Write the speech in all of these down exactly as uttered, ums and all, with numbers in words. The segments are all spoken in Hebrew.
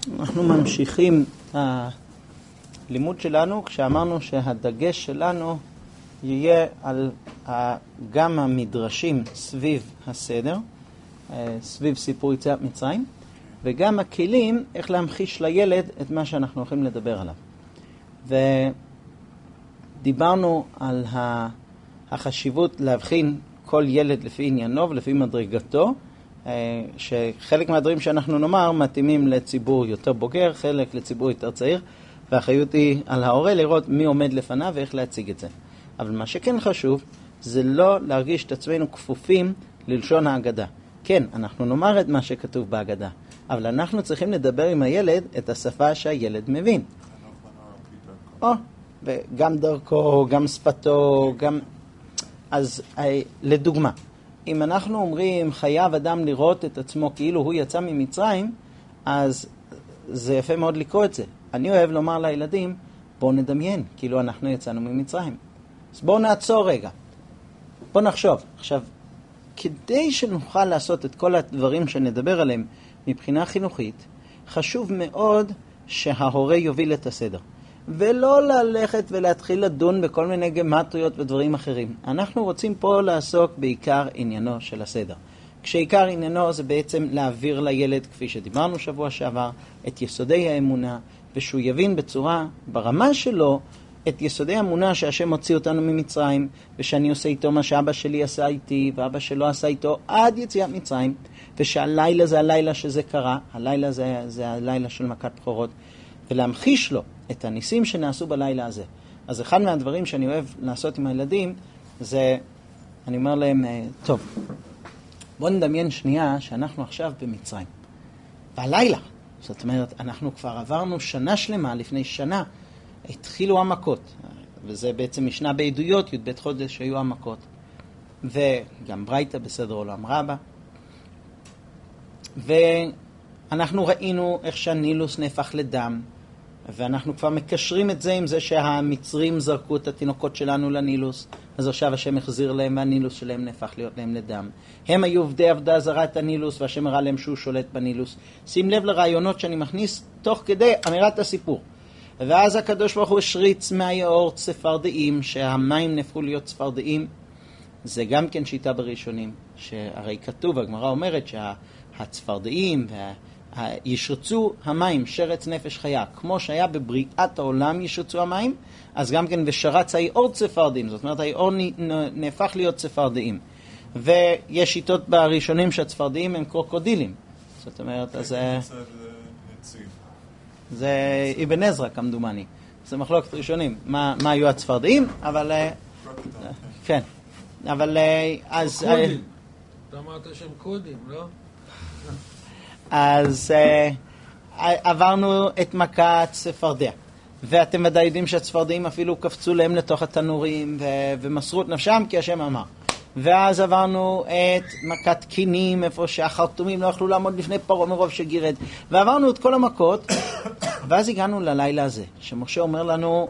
אנחנו ממשיכים הלימוד שלנו כשאמרנו שהדגש שלנו יהיה על גם המדרשים סביב הסדר, סביב סיפור יציאת מצרים, וגם הכלים איך להמחיש לילד את מה שאנחנו הולכים לדבר עליו. ודיברנו על החשיבות להבחין כל ילד לפי עניינו ולפי מדרגתו, שחלק מהדברים שאנחנו נאמר מתאימים לציבור יותר בוגר, חלק לציבור יותר צעיר, והאחריות היא על ההורה לראות מי עומד לפניו ואיך להציג את זה. אבל מה שכן חשוב זה לא להרגיש את עצמנו כפופים ללשון ההגדה. כן, אנחנו נאמר את מה שכתוב בהגדה, אבל אנחנו צריכים לדבר עם הילד את השפה שהילד מבין. או, וגם דרכו, גם שפתו, גם... אז לדוגמה, אם אנחנו אומרים חייב אדם לראות את עצמו כאילו הוא יצא ממצרים, אז זה יפה מאוד לקרוא את זה. אני אוהב לומר לילדים, בואו נדמיין, כאילו אנחנו יצאנו ממצרים. אז בואו נעצור רגע. בואו נחשוב. עכשיו, כדי שנוכל לעשות את כל הדברים שנדבר עליהם מבחינה חינוכית, חשוב מאוד שההורה יוביל את הסדר. ולא ללכת ולהתחיל לדון בכל מיני גמטריות ודברים אחרים. אנחנו רוצים פה לעסוק בעיקר עניינו של הסדר. כשעיקר עניינו זה בעצם להעביר לילד, כפי שדיברנו שבוע שעבר, את יסודי האמונה, ושהוא יבין בצורה, ברמה שלו, את יסודי האמונה שהשם הוציא אותנו ממצרים, ושאני עושה איתו מה שאבא שלי עשה איתי, ואבא שלו עשה איתו עד יציאת מצרים, ושהלילה זה הלילה שזה קרה, הלילה זה, זה הלילה של מכת בכורות, ולהמחיש לו את הניסים שנעשו בלילה הזה. אז אחד מהדברים שאני אוהב לעשות עם הילדים, זה, אני אומר להם, טוב, בואו נדמיין שנייה שאנחנו עכשיו במצרים. והלילה, זאת אומרת, אנחנו כבר עברנו שנה שלמה, לפני שנה, התחילו המכות, וזה בעצם משנה בעדויות, י"ב חודש שהיו המכות, וגם ברייתא בסדר עולם רבה, ואנחנו ראינו איך שהנילוס נהפך לדם, ואנחנו כבר מקשרים את זה עם זה שהמצרים זרקו את התינוקות שלנו לנילוס, אז עכשיו השם החזיר להם והנילוס שלהם נהפך להיות להם לדם. הם היו עובדי עבדה זרה את הנילוס והשם הראה להם שהוא שולט בנילוס. שים לב לרעיונות שאני מכניס תוך כדי אמירת הסיפור. ואז הקדוש ברוך הוא השריץ מהיאור צפרדעים, שהמים נהפכו להיות צפרדעים. זה גם כן שיטה בראשונים, שהרי כתוב, הגמרא אומרת שהצפרדעים וה... ישרצו המים, שרץ נפש חיה, כמו שהיה בבריאת העולם ישרצו המים, אז גם כן ושרץ היאור צפרדעים, זאת אומרת היאור נהפך להיות צפרדעים. ויש שיטות בראשונים שהצפרדעים הם קרוקודילים, זאת אומרת, אז זה אבן עזרא כמדומני, זה מחלוקת ראשונים, מה, מה היו הצפרדעים, אבל כן, אבל אז קודים, אתה אמרת שהם קודים, לא? אז uh, עברנו את מכת צפרדע, ואתם ודאי יודעים שהצפרדעים אפילו קפצו להם לתוך התנורים ו- ומסרו את נפשם כי השם אמר. ואז עברנו את מכת קינים, איפה שהחרטומים לא יכלו לעמוד לפני פרעה מרוב שגירד, ועברנו את כל המכות, ואז הגענו ללילה הזה, שמשה אומר לנו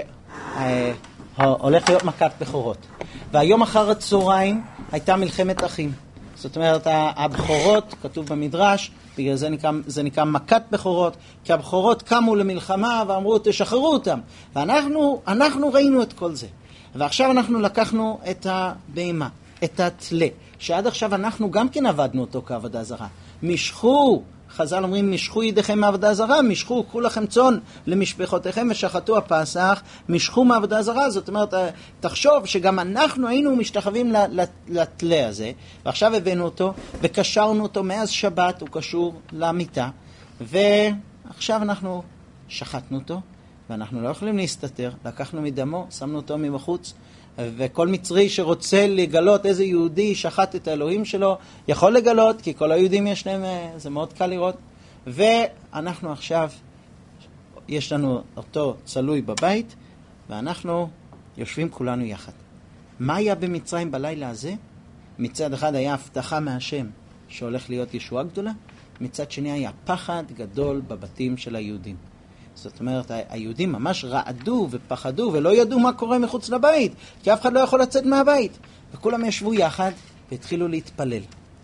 שהולך להיות מכת בכורות, והיום אחר הצהריים הייתה מלחמת אחים. זאת אומרת, הבכורות, כתוב במדרש, בגלל זה נקרא, זה נקרא מכת בכורות, כי הבכורות קמו למלחמה ואמרו, תשחררו אותם. ואנחנו אנחנו ראינו את כל זה. ועכשיו אנחנו לקחנו את הבהמה, את התלה, שעד עכשיו אנחנו גם כן עבדנו אותו כעבודה זרה. משכו, חז"ל אומרים, משכו ידיכם מעבודה זרה, משכו, קחו לכם צאן למשפחותיכם ושחטו הפסח, משכו מעבודה זרה. זאת אומרת, תחשוב שגם אנחנו היינו משתחווים לתלה הזה, ועכשיו הבאנו אותו וקשרנו אותו מאז שבת, הוא קשור למיטה, ועכשיו אנחנו שחטנו אותו, ואנחנו לא יכולים להסתתר, לקחנו מדמו, שמנו אותו מבחוץ, וכל מצרי שרוצה לגלות איזה יהודי שחט את האלוהים שלו, יכול לגלות, כי כל היהודים יש להם, זה מאוד קל לראות. ואנחנו עכשיו, יש לנו אותו צלוי בבית, ואנחנו יושבים כולנו יחד. מה היה במצרים בלילה הזה? מצד אחד היה הבטחה מהשם שהולך להיות ישועה גדולה, מצד שני היה פחד גדול בבתים של היהודים. זאת אומרת, היהודים ממש רעדו ופחדו ולא ידעו מה קורה מחוץ לבית, כי אף אחד לא יכול לצאת מהבית. וכולם ישבו יחד והתחילו להתפלל.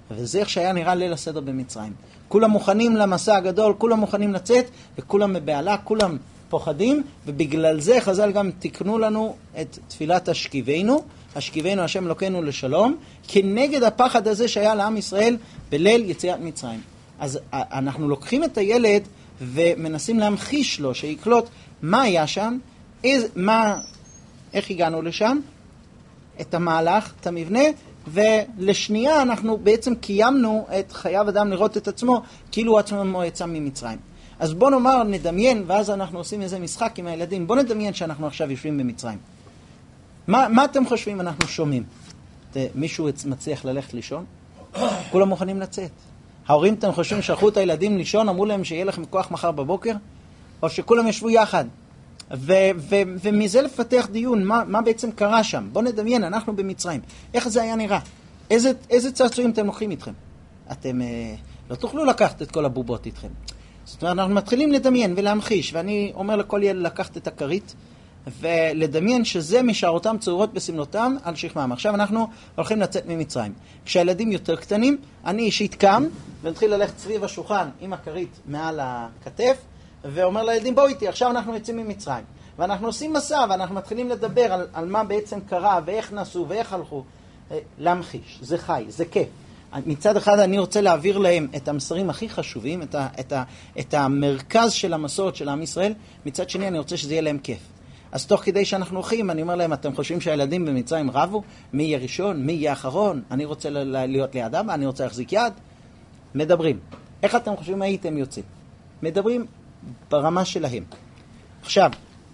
וזה איך שהיה נראה ליל הסדר במצרים. כולם מוכנים למסע הגדול, כולם מוכנים לצאת, וכולם מבעלה, כולם פוחדים, ובגלל זה חז"ל גם תקנו לנו את תפילת השכיבנו, השכיבנו השם אלוקינו לשלום, כנגד הפחד הזה שהיה לעם ישראל בליל יציאת מצרים. אז אנחנו לוקחים את הילד ומנסים להמחיש לו, שיקלוט מה היה שם, איז, מה, איך הגענו לשם, את המהלך, את המבנה, ולשנייה אנחנו בעצם קיימנו את חייב אדם לראות את עצמו, כאילו עצמו יצא ממצרים. אז בוא נאמר, נדמיין, ואז אנחנו עושים איזה משחק עם הילדים, בוא נדמיין שאנחנו עכשיו יושבים במצרים. מה, מה אתם חושבים אנחנו שומעים? מישהו מצליח ללכת לישון? כולם מוכנים לצאת. ההורים, אתם חושבים שלחו את הילדים לישון, אמרו להם שיהיה לכם כוח מחר בבוקר? או שכולם ישבו יחד? ו- ו- ומזה לפתח דיון, מה, מה בעצם קרה שם? בוא נדמיין, אנחנו במצרים. איך זה היה נראה? איזה, איזה צעצועים אתם לוקחים איתכם? אתם אה, לא תוכלו לקחת את כל הבובות איתכם. זאת אומרת, אנחנו מתחילים לדמיין ולהמחיש, ואני אומר לכל ילד לקחת את הכרית, ולדמיין שזה משארותם צעורות בסמלותם על שכמם. עכשיו אנחנו הולכים לצאת ממצרים. כשהילדים יותר קטנים, אני אישית קם, ונתחיל ללכת סביב השולחן עם הכרית מעל הכתף, ואומר לילדים, בואו איתי, עכשיו אנחנו יוצאים ממצרים. ואנחנו עושים מסע, ואנחנו מתחילים לדבר על, על מה בעצם קרה, ואיך נסעו, ואיך הלכו. להמחיש, זה חי, זה כיף. מצד אחד אני רוצה להעביר להם את המסרים הכי חשובים, את, ה, את, ה, את המרכז של המסורת של עם ישראל. מצד שני אני רוצה שזה יהיה להם כיף. אז תוך כדי שאנחנו הולכים, אני אומר להם, אתם חושבים שהילדים במצרים רבו? מי יהיה ראשון? מי יהיה אחרון? אני רוצה להיות לידם, אני רוצה להחזיק יד. מדברים. איך אתם חושבים הייתם יוצאים? מדברים ברמה שלהם. עכשיו,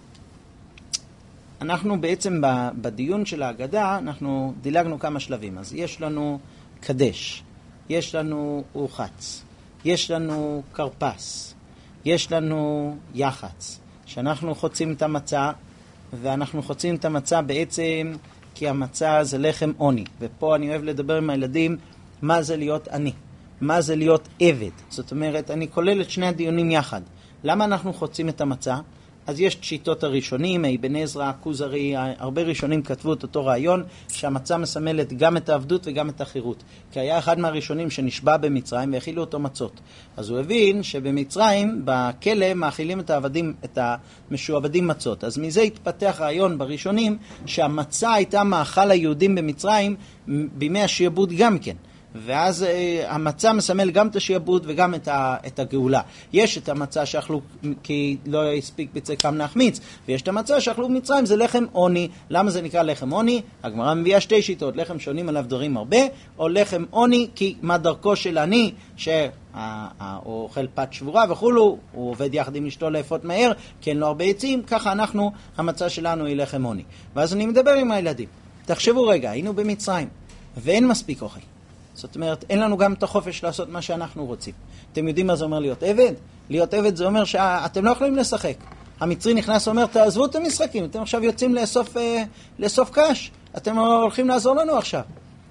אנחנו בעצם בדיון של ההגדה, אנחנו דילגנו כמה שלבים. אז יש לנו קדש, יש לנו אורחץ, יש לנו קרפס, יש לנו יחץ, שאנחנו חוצים את המצה, ואנחנו חוצים את המצה בעצם כי המצה זה לחם עוני. ופה אני אוהב לדבר עם הילדים, מה זה להיות עני? מה זה להיות עבד? זאת אומרת, אני כולל את שני הדיונים יחד. למה אנחנו חוצים את המצה? אז יש שיטות הראשונים, אבן עזרא, כוזרי, הרבה ראשונים כתבו את אותו רעיון, שהמצה מסמלת גם את העבדות וגם את החירות. כי היה אחד מהראשונים שנשבע במצרים והאכילו אותו מצות. אז הוא הבין שבמצרים, בכלא, מאכילים את העבדים, את המשועבדים מצות. אז מזה התפתח רעיון בראשונים, שהמצה הייתה מאכל היהודים במצרים בימי השעבוד גם כן. ואז אה, המצה מסמל גם את השעבוד וגם את, ה, את הגאולה. יש את המצה שאכלו כי לא הספיק בצקם להחמיץ, ויש את המצה שאכלו במצרים, זה לחם עוני. למה זה נקרא לחם עוני? הגמרא מביאה שתי שיטות, לחם שונים עליו דברים הרבה, או לחם עוני כי מה דרכו של עני, שהוא אוכל פת שבורה וכולו, הוא עובד יחד עם אשתו לאפות מהר, כי אין לו הרבה עצים, ככה אנחנו, המצה שלנו היא לחם עוני. ואז אני מדבר עם הילדים, תחשבו רגע, היינו במצרים, ואין מספיק אוכל. זאת אומרת, אין לנו גם את החופש לעשות מה שאנחנו רוצים. אתם יודעים מה זה אומר להיות עבד? להיות עבד זה אומר שאתם לא יכולים לשחק. המצרי נכנס ואומר, תעזבו את המשחקים, אתם עכשיו יוצאים לאסוף, אה, לאסוף קש, אתם הולכים לעזור לנו עכשיו.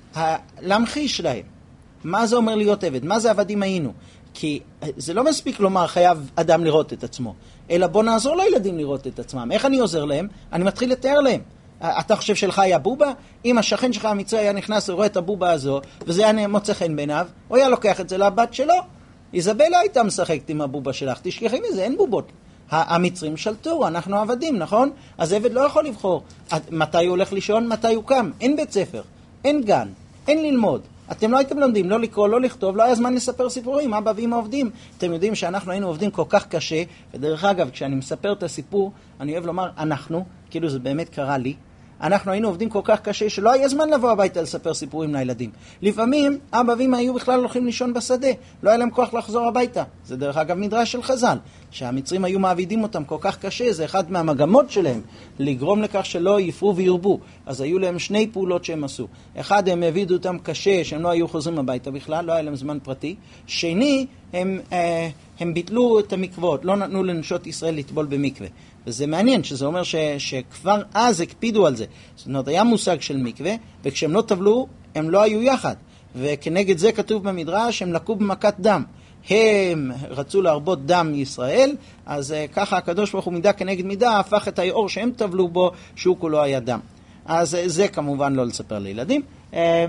להמחיש להם. מה זה אומר להיות עבד? מה זה עבדים היינו? כי זה לא מספיק לומר חייב אדם לראות את עצמו, אלא בוא נעזור לילדים לראות את עצמם. איך אני עוזר להם? אני מתחיל לתאר להם. אתה חושב שלך היה בובה? אם השכן שלך המצרי היה נכנס ורואה את הבובה הזו, וזה היה מוצא חן בעיניו, הוא היה לוקח את זה לבת שלו. איזבלה הייתה משחקת עם הבובה שלך, תשכחי מזה, אין בובות. המצרים שלטו, אנחנו עבדים, נכון? אז עבד לא יכול לבחור מתי הוא הולך לישון, מתי הוא קם. אין בית ספר, אין גן, אין ללמוד. אתם לא הייתם לומדים, לא לקרוא, לא לכתוב, לא היה זמן לספר סיפורים, אבא ואמא עובדים. אתם יודעים שאנחנו היינו עובדים כל כך קשה, ודרך אגב, כשאני מספר את הסיפור, אני אוהב לומר אנחנו, כאילו זה באמת קרה לי, אנחנו היינו עובדים כל כך קשה שלא היה זמן לבוא הביתה לספר סיפורים לילדים. לפעמים אבא ואמא היו בכלל הולכים לישון בשדה, לא היה להם כוח לחזור הביתה. זה דרך אגב מדרש של חז"ל, שהמצרים היו מעבידים אותם כל כך קשה, זה אחד מהמגמות שלהם, לגרום לכך שלא יפרו וירבו. אז היו להם שני פעולות שהם עשו. אחד, הם העבידו אותם קשה, שהם לא היו חוזרים הביתה בכלל, לא היה להם זמן פרטי. שני, הם, אה, הם ביטלו את המקוות, לא נתנו לנשות ישראל לטבול במקווה. וזה מעניין, שזה אומר ש, שכבר אז הקפידו על זה. זאת אומרת, היה מושג של מקווה, וכשהם לא טבלו, הם לא היו יחד. וכנגד זה כתוב במדרש, הם לקו במכת דם. הם רצו להרבות דם ישראל, אז uh, ככה הקדוש ברוך הוא מידה כנגד מידה, הפך את היאור שהם טבלו בו, שהוא כולו היה דם. אז uh, זה כמובן לא לספר לילדים. Uh,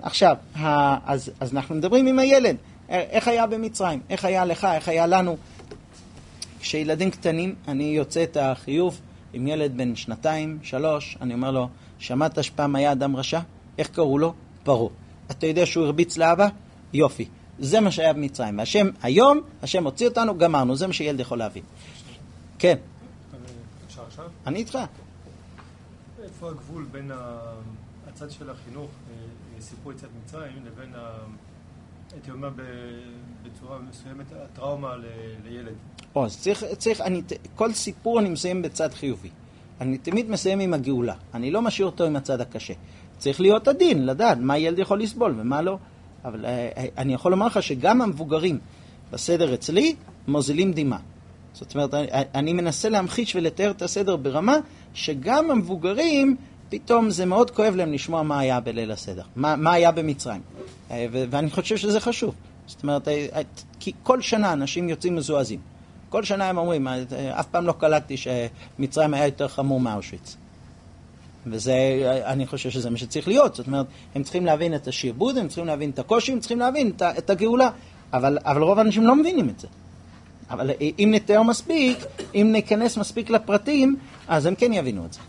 עכשיו, אז, אז אנחנו מדברים עם הילד, איך היה במצרים, איך היה לך, איך היה לנו. כשילדים קטנים, אני יוצא את החיוב עם ילד בן שנתיים, שלוש, אני אומר לו, שמעת שפעם היה אדם רשע? איך קראו לו? פרעה. אתה יודע שהוא הרביץ לאבא? יופי. זה מה שהיה במצרים. והשם, היום, השם הוציא אותנו, גמרנו. זה מה שילד יכול להבין. כן. אפשר עכשיו? אני איתך. איפה הגבול בין הצד של החינוך, סיפור יציאת מצרים, לבין, הייתי אומר בצורה מסוימת, הטראומה לילד? או, אז צריך, צריך, אני, כל סיפור אני מסיים בצד חיובי. אני תמיד מסיים עם הגאולה. אני לא משאיר אותו עם הצד הקשה. צריך להיות עדין, לדעת מה ילד יכול לסבול ומה לא. אבל אני יכול לומר לך שגם המבוגרים בסדר אצלי מוזילים דמעה. זאת אומרת, אני, אני מנסה להמחיש ולתאר את הסדר ברמה שגם המבוגרים, פתאום זה מאוד כואב להם לשמוע מה היה בליל הסדר, מה, מה היה במצרים. ו- ואני חושב שזה חשוב. זאת אומרת, כי כל שנה אנשים יוצאים מזועזים. כל שנה הם אומרים, אף פעם לא קלטתי שמצרים היה יותר חמור מאושוויץ. וזה, אני חושב שזה מה שצריך להיות. זאת אומרת, הם צריכים להבין את השיעבוד, הם צריכים להבין את הקושי, הם צריכים להבין את, את הגאולה. אבל, אבל רוב האנשים לא מבינים את זה. אבל אם נתאר מספיק, אם ניכנס מספיק לפרטים, אז הם כן יבינו את זה.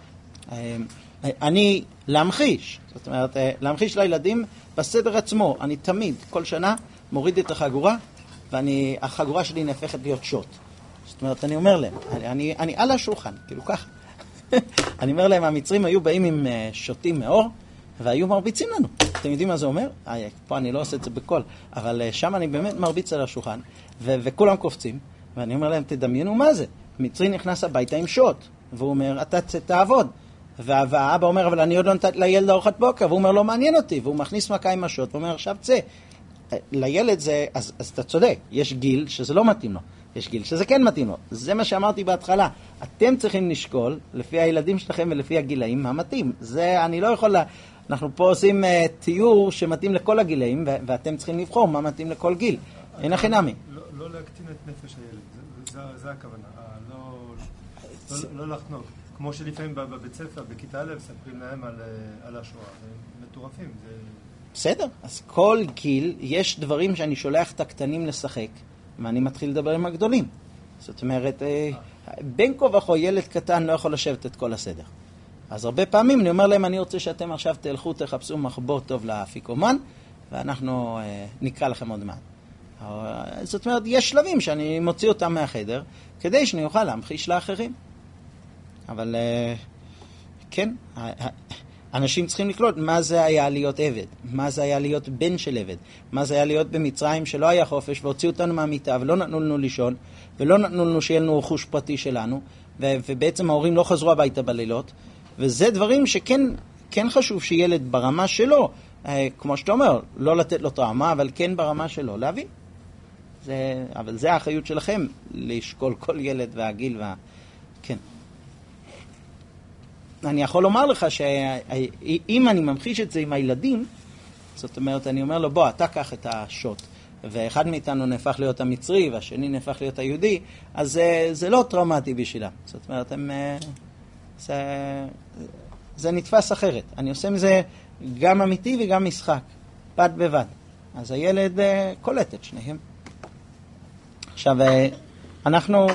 אני להמחיש, זאת אומרת, להמחיש לילדים בסדר עצמו. אני תמיד, כל שנה, מוריד את החגורה, והחגורה שלי נהפכת להיות שוט. זאת אומרת, אני אומר להם, אני, אני, אני על השולחן, כאילו ככה. אני אומר להם, המצרים היו באים עם שוטים מאור, והיו מרביצים לנו. אתם יודעים מה זה אומר? פה אני לא עושה את זה בכל, אבל שם אני באמת מרביץ על השולחן, ו- וכולם קופצים, ואני אומר להם, תדמיינו מה זה. מצרי נכנס הביתה עם שוט, והוא אומר, אתה תעבוד. והאבא אומר, אבל אני עוד לא נתת לילד ארוחת בוקר, והוא אומר, לא מעניין אותי, והוא מכניס מכה עם השוט, והוא אומר, עכשיו צא. לילד זה, אז, אז אתה צודק, יש גיל שזה לא מתאים לו, יש גיל שזה כן מתאים לו. זה מה שאמרתי בהתחלה. אתם צריכים לשקול, לפי הילדים שלכם ולפי הגילאים, מה מתאים. זה, אני לא יכול לה... אנחנו פה עושים uh, תיאור שמתאים לכל הגילאים, ו- ואתם צריכים לבחור מה מתאים לכל גיל. אין הכי נמי. לא, לא להקטין את נפש הילד, זה, זה, זה הכוונה. לא, לא, לא לחנוק. כמו שלפעמים בבית ספר, בכיתה א', ספרים להם על, על השואה. זה מטורפים. זה... בסדר. אז כל גיל, יש דברים שאני שולח את הקטנים לשחק, ואני מתחיל לדבר עם הגדולים. זאת אומרת, בין כה וכה ילד קטן לא יכול לשבת את כל הסדר. אז הרבה פעמים אני אומר להם, אני רוצה שאתם עכשיו תלכו, תחפשו מחבור טוב לאפיקומן, ואנחנו אה, נקרא לכם עוד מעט. זאת אומרת, יש שלבים שאני מוציא אותם מהחדר, כדי שאני אוכל להמחיש לאחרים. אבל אה, כן, אנשים צריכים לקלוט מה זה היה להיות עבד, מה זה היה להיות בן של עבד, מה זה היה להיות במצרים שלא היה חופש, והוציאו אותנו מהמיטה ולא נתנו לנו לישון, ולא נתנו לנו שיהיה לנו רכוש פרטי שלנו, ו- ובעצם ההורים לא חזרו הביתה בלילות, וזה דברים שכן כן חשוב שילד ברמה שלו, אה, כמו שאתה אומר, לא לתת לו טראומה, אבל כן ברמה שלו, להבין. זה, אבל זה האחריות שלכם, לשקול כל ילד והגיל וה... כן. אני יכול לומר לך שאם אני ממחיש את זה עם הילדים, זאת אומרת, אני אומר לו, בוא, אתה קח את השוט, ואחד מאיתנו נהפך להיות המצרי, והשני נהפך להיות היהודי, אז זה, זה לא טראומטי בשבילם. זאת אומרת, הם, זה, זה נתפס אחרת. אני עושה מזה גם אמיתי וגם משחק, בד בבד. אז הילד קולט את שניהם. עכשיו, אנחנו...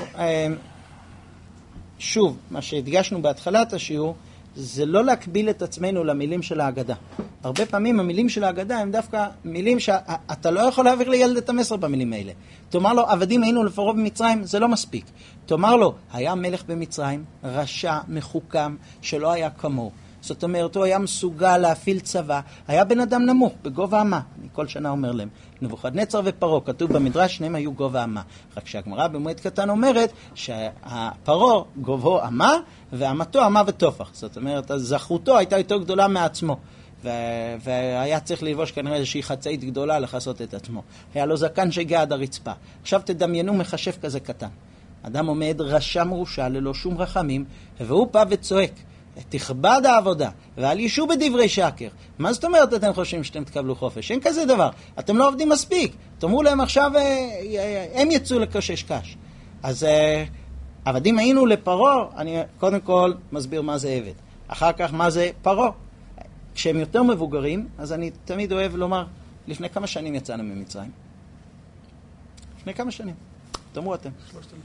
שוב, מה שהדגשנו בהתחלת השיעור, זה לא להקביל את עצמנו למילים של ההגדה. הרבה פעמים המילים של ההגדה הם דווקא מילים שאתה לא יכול להעביר לילד את המסר במילים האלה. תאמר לו, עבדים היינו לפרעה במצרים, זה לא מספיק. תאמר לו, היה מלך במצרים, רשע, מחוכם, שלא היה כמוהו. זאת אומרת, הוא היה מסוגל להפעיל צבא, היה בן אדם נמוך, בגובה אמה. אני כל שנה אומר להם, נבוכדנצר ופרעה, כתוב במדרש, שניהם היו גובה אמה. רק שהגמרא במועד קטן אומרת, שהפרעה גובהו אמה, ואמתו אמה וטופח. זאת אומרת, זכותו הייתה יותר גדולה מעצמו. והיה צריך לבוש כנראה איזושהי חצאית גדולה לכסות את עצמו. היה לו זקן שהגיע עד הרצפה. עכשיו תדמיינו מחשב כזה קטן. אדם עומד רשע מרושע ללא שום רחמים, והוא בא וצועק. תכבד העבודה, ואל ישו בדברי שקר. מה זאת אומרת אתם חושבים שאתם תקבלו חופש? אין כזה דבר. אתם לא עובדים מספיק. תאמרו להם עכשיו, הם יצאו לקושש קש. אז עבדים היינו לפרעה, אני קודם כל מסביר מה זה עבד. אחר כך מה זה פרעה. כשהם יותר מבוגרים, אז אני תמיד אוהב לומר, לפני כמה שנים יצאנו ממצרים? לפני כמה שנים? תאמרו אתם.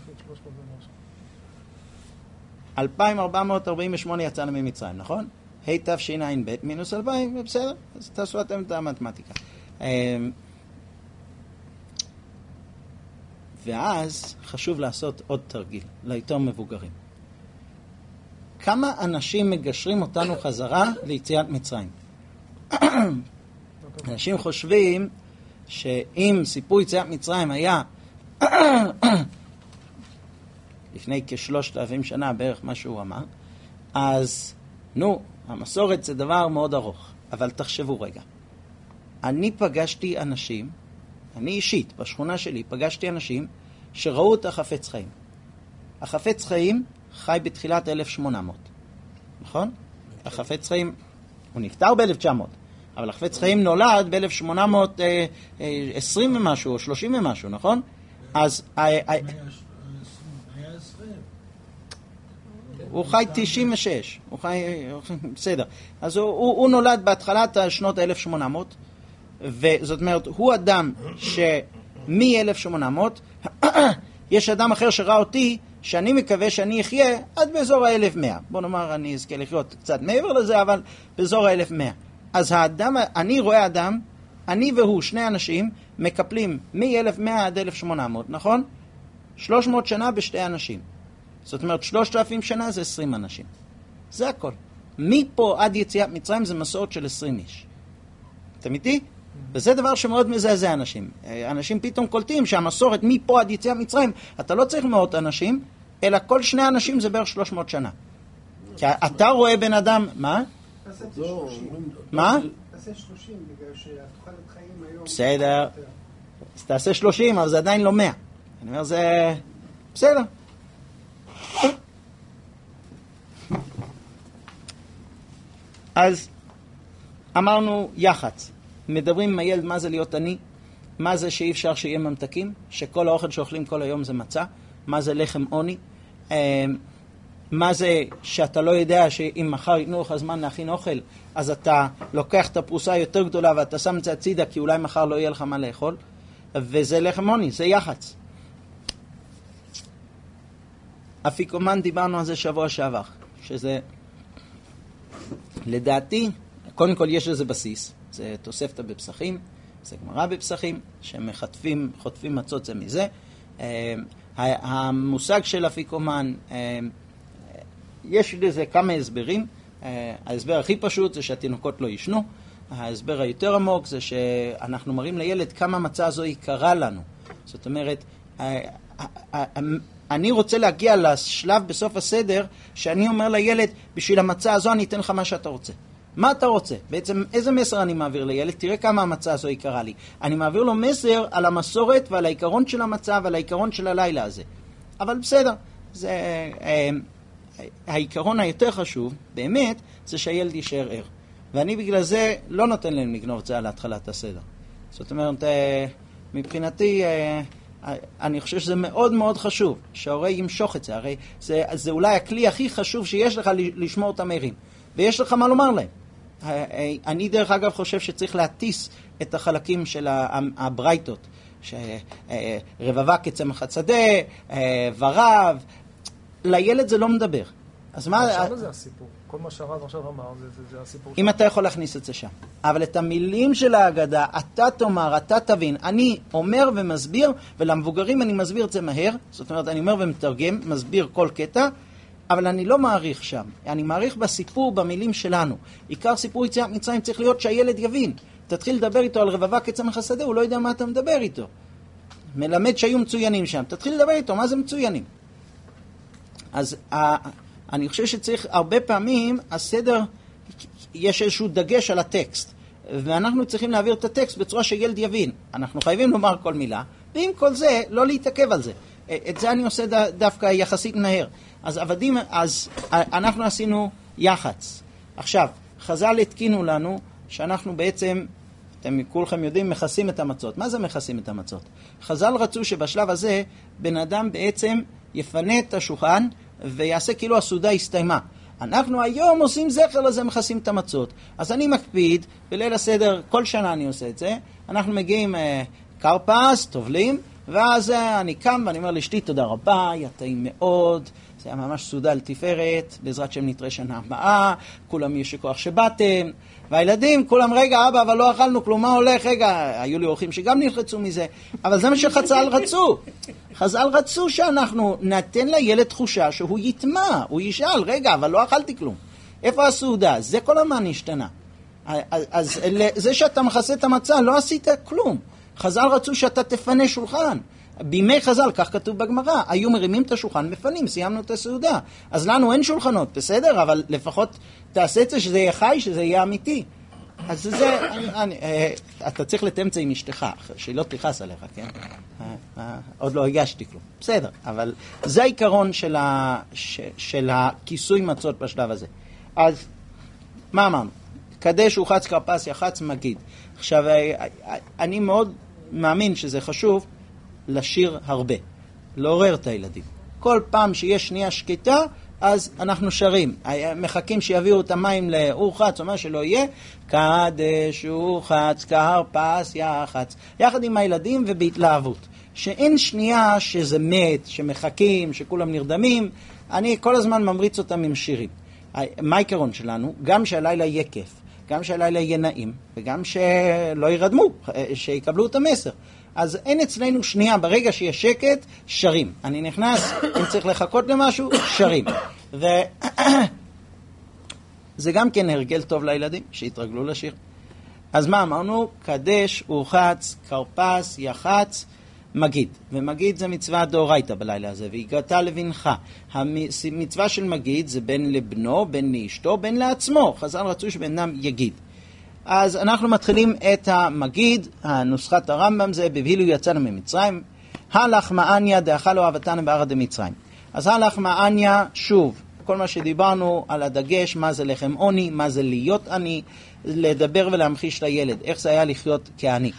אלפיים ארבע מאות ארבעים ושמונה יצאנו ממצרים, נכון? ה' תשע"ב מינוס אלפיים, בסדר? אז תעשו אתם את המתמטיקה. ואז חשוב לעשות עוד תרגיל, ליותר מבוגרים. כמה אנשים מגשרים אותנו חזרה ליציאת מצרים? אנשים חושבים שאם סיפור יציאת מצרים היה לפני כשלושת אלפים שנה, בערך מה שהוא אמר, אז נו, המסורת זה דבר מאוד ארוך. אבל תחשבו רגע. אני פגשתי אנשים, אני אישית, בשכונה שלי, פגשתי אנשים שראו את החפץ חיים. החפץ חיים חי בתחילת אלף ושמונה מאות, נכון? החפץ חיים, הוא נפטר ב-אלף תשע מאות, אבל החפץ חיים נולד ב-אלף שמונה מאות עשרים ומשהו, או שלושים ומשהו, נכון? אז הוא חי תשעים ושש, הוא חי, בסדר. אז הוא, הוא, הוא נולד בהתחלת שנות אלף ושמונה מאות, וזאת אומרת, הוא אדם שמ-אלף ושמונה מאות, יש אדם אחר שראה אותי, שאני מקווה שאני אחיה עד באזור ה-אלף ומאה. בוא נאמר, אני אזכה לחיות קצת מעבר לזה, אבל באזור ה-אלף ומאה. אז האדם, אני רואה אדם, אני והוא, שני אנשים, מקפלים מ-אלף ומאה עד אלף ושמונה מאות, נכון? שלוש מאות שנה בשתי אנשים. זאת אומרת, שלושת אלפים שנה זה עשרים אנשים. זה הכל. מפה עד יציאת מצרים זה מסורת של עשרים איש. אתם איתי? וזה דבר שמאוד מזעזע אנשים. אנשים פתאום קולטים שהמסורת מפה עד יציאת מצרים, אתה לא צריך מאות אנשים, אלא כל שני אנשים זה בערך שלוש מאות שנה. כי אתה רואה בן אדם, מה? תעשה שלושים. מה? תעשה שלושים, בגלל שהתוחלת חיים היום... בסדר. אז תעשה שלושים, אבל זה עדיין לא מאה. אני אומר, זה... בסדר. אז אמרנו יח"צ. מדברים עם הילד מה זה להיות עני, מה זה שאי אפשר שיהיה ממתקים, שכל האוכל שאוכלים כל היום זה מצה, מה זה לחם עוני, מה זה שאתה לא יודע שאם מחר ייתנו לך זמן להכין אוכל, אז אתה לוקח את הפרוסה היותר גדולה ואתה שם את זה הצידה, כי אולי מחר לא יהיה לך מה לאכול, וזה לחם עוני, זה יח"צ. אפיקומן, דיברנו על זה שבוע שעבר, שזה לדעתי, קודם כל יש לזה בסיס, זה תוספתא בפסחים, זה גמרא בפסחים, שמחטפים, חוטפים מצות זה מזה. המושג של אפיקומן, יש לזה כמה הסברים. ההסבר הכי פשוט זה שהתינוקות לא ישנו. ההסבר היותר עמוק זה שאנחנו מראים לילד כמה מצה הזו יקרה לנו. זאת אומרת, אני רוצה להגיע לשלב בסוף הסדר, שאני אומר לילד, בשביל המצה הזו אני אתן לך מה שאתה רוצה. מה אתה רוצה? בעצם איזה מסר אני מעביר לילד? תראה כמה המצה הזו יקרה לי. אני מעביר לו מסר על המסורת ועל העיקרון של המצה ועל העיקרון של הלילה הזה. אבל בסדר, זה, אה, העיקרון היותר חשוב, באמת, זה שהילד יישאר ער. ואני בגלל זה לא נותן להם לגנוב את זה על התחלת הסדר. זאת אומרת, אה, מבחינתי, אה, אני חושב שזה מאוד מאוד חשוב שההורה ימשוך את זה. הרי זה, זה אולי הכלי הכי חשוב שיש לך לשמור אותם ערים. ויש לך מה לומר להם. אני דרך אגב חושב שצריך להטיס את החלקים של הברייתות, רבבה כצמח השדה, ורב, לילד זה לא מדבר. אז מה... שם זה הסיפור. כל מה שהרב עכשיו אמר, זה, זה, זה הסיפור. אם אתה יכול להכניס את זה שם. אבל את המילים של ההגדה, אתה תאמר, אתה תבין. אני אומר ומסביר, ולמבוגרים אני מסביר את זה מהר. זאת אומרת, אני אומר ומתרגם, מסביר כל קטע, אבל אני לא מעריך שם. אני מעריך בסיפור, במילים שלנו. עיקר סיפור יציאת מצרים צריך להיות שהילד יבין. תתחיל לדבר איתו על רבבה כצמח השדה, הוא לא יודע מה אתה מדבר איתו. מלמד שהיו מצוינים שם. תתחיל לדבר איתו, מה זה מצוינים? אז אני חושב שצריך הרבה פעמים, הסדר, יש איזשהו דגש על הטקסט. ואנחנו צריכים להעביר את הטקסט בצורה שילד יבין. אנחנו חייבים לומר כל מילה, ועם כל זה, לא להתעכב על זה. את זה אני עושה דווקא יחסית נהר. אז עבדים, אז אנחנו עשינו יח"צ. עכשיו, חז"ל התקינו לנו שאנחנו בעצם, אתם כולכם יודעים, מכסים את המצות. מה זה מכסים את המצות? חז"ל רצו שבשלב הזה בן אדם בעצם יפנה את השולחן ויעשה כאילו הסעודה הסתיימה. אנחנו היום עושים זכר לזה, מכסים את המצות. אז אני מקפיד, בליל הסדר, כל שנה אני עושה את זה, אנחנו מגיעים אה, קרפס, טובלים, ואז אה, אני קם ואני אומר לאשתי, תודה רבה, היה טעים מאוד, זה היה ממש סעודה על תפארת, בעזרת שם נתראה שנה הבאה, כולם יישר כוח שבאתם, והילדים כולם, רגע אבא, אבל לא אכלנו כלום, מה הולך? רגע, היו לי אורחים שגם נלחצו מזה, אבל זה מה שחז"ל רצו. חז"ל רצו שאנחנו נתן לילד תחושה שהוא יטמע, הוא ישאל, רגע, אבל לא אכלתי כלום. איפה הסעודה? זה כל הזמן השתנה. אז זה שאתה מכסה את המצה, לא עשית כלום. חז"ל רצו שאתה תפנה שולחן. בימי חז"ל, כך כתוב בגמרא, היו מרימים את השולחן, מפנים, סיימנו את הסעודה. אז לנו אין שולחנות, בסדר, אבל לפחות תעשה את זה שזה יהיה חי, שזה יהיה אמיתי. אז זה, אני, אני, אה, אתה צריך לתמצא עם אשתך, שהיא לא תכעס עליך, כן? אה, אה, עוד לא הגשתי כלום. בסדר, אבל זה העיקרון של, ה, ש, של הכיסוי מצות בשלב הזה. אז, מה אמרנו? קדש וחץ כרפס יחץ מגיד. עכשיו, אני מאוד מאמין שזה חשוב לשיר הרבה, לעורר את הילדים. כל פעם שיש שנייה שקטה, אז אנחנו שרים, מחכים שיביאו את המים לאורחץ, או מה שלא יהיה, קדש וחץ כרפס יחץ, יחד עם הילדים ובהתלהבות. שאין שנייה שזה מת, שמחכים, שכולם נרדמים, אני כל הזמן ממריץ אותם עם שירים. מה העיקרון שלנו? גם שהלילה יהיה כיף, גם שהלילה יהיה נעים, וגם שלא ירדמו, שיקבלו את המסר. אז אין אצלנו שנייה, ברגע שיש שקט, שרים. אני נכנס, אם צריך לחכות למשהו, שרים. וזה גם כן הרגל טוב לילדים, שהתרגלו לשיר. אז מה אמרנו? קדש ורחץ, כרפס, יחץ, מגיד. ומגיד זה מצווה דאורייתא בלילה הזה, והגעת לבנך. המצווה של מגיד זה בין לבנו, בין לאשתו, בין לעצמו. חז"ל רצו שבן אדם יגיד. אז אנחנו מתחילים את המגיד, הנוסחת הרמב"ם זה, בבהילו יצאנו ממצרים, הלך מעניה דאכלו אהבתנו בארץ דמצרים. אז הלך מעניה, שוב, כל מה שדיברנו על הדגש, מה זה לחם עוני, מה זה להיות עני, לדבר ולהמחיש לילד, איך זה היה לחיות כעני.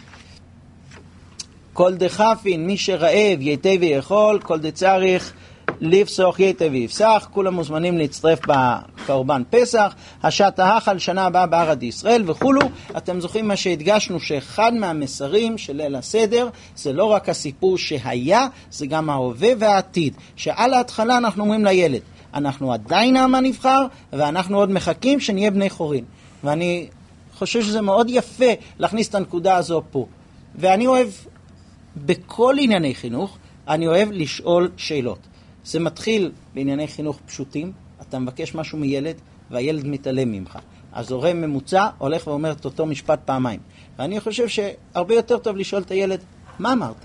כל דחפין, מי שרעב ייתי ויכול, כל דצריך לפסוח ייתי ויפסח, כולם מוזמנים להצטרף בקורבן פסח, השעת האכל שנה הבאה בארץ ישראל וכולו. אתם זוכרים מה שהדגשנו, שאחד מהמסרים של ליל הסדר זה לא רק הסיפור שהיה, זה גם ההווה והעתיד, שעל ההתחלה אנחנו אומרים לילד, אנחנו עדיין העם הנבחר ואנחנו עוד מחכים שנהיה בני חורין. ואני חושב שזה מאוד יפה להכניס את הנקודה הזו פה, ואני אוהב בכל ענייני חינוך, אני אוהב לשאול שאלות. זה מתחיל בענייני חינוך פשוטים, אתה מבקש משהו מילד והילד מתעלם ממך. אז הורה ממוצע הולך ואומר את אותו משפט פעמיים. ואני חושב שהרבה יותר טוב לשאול את הילד, מה אמרתי?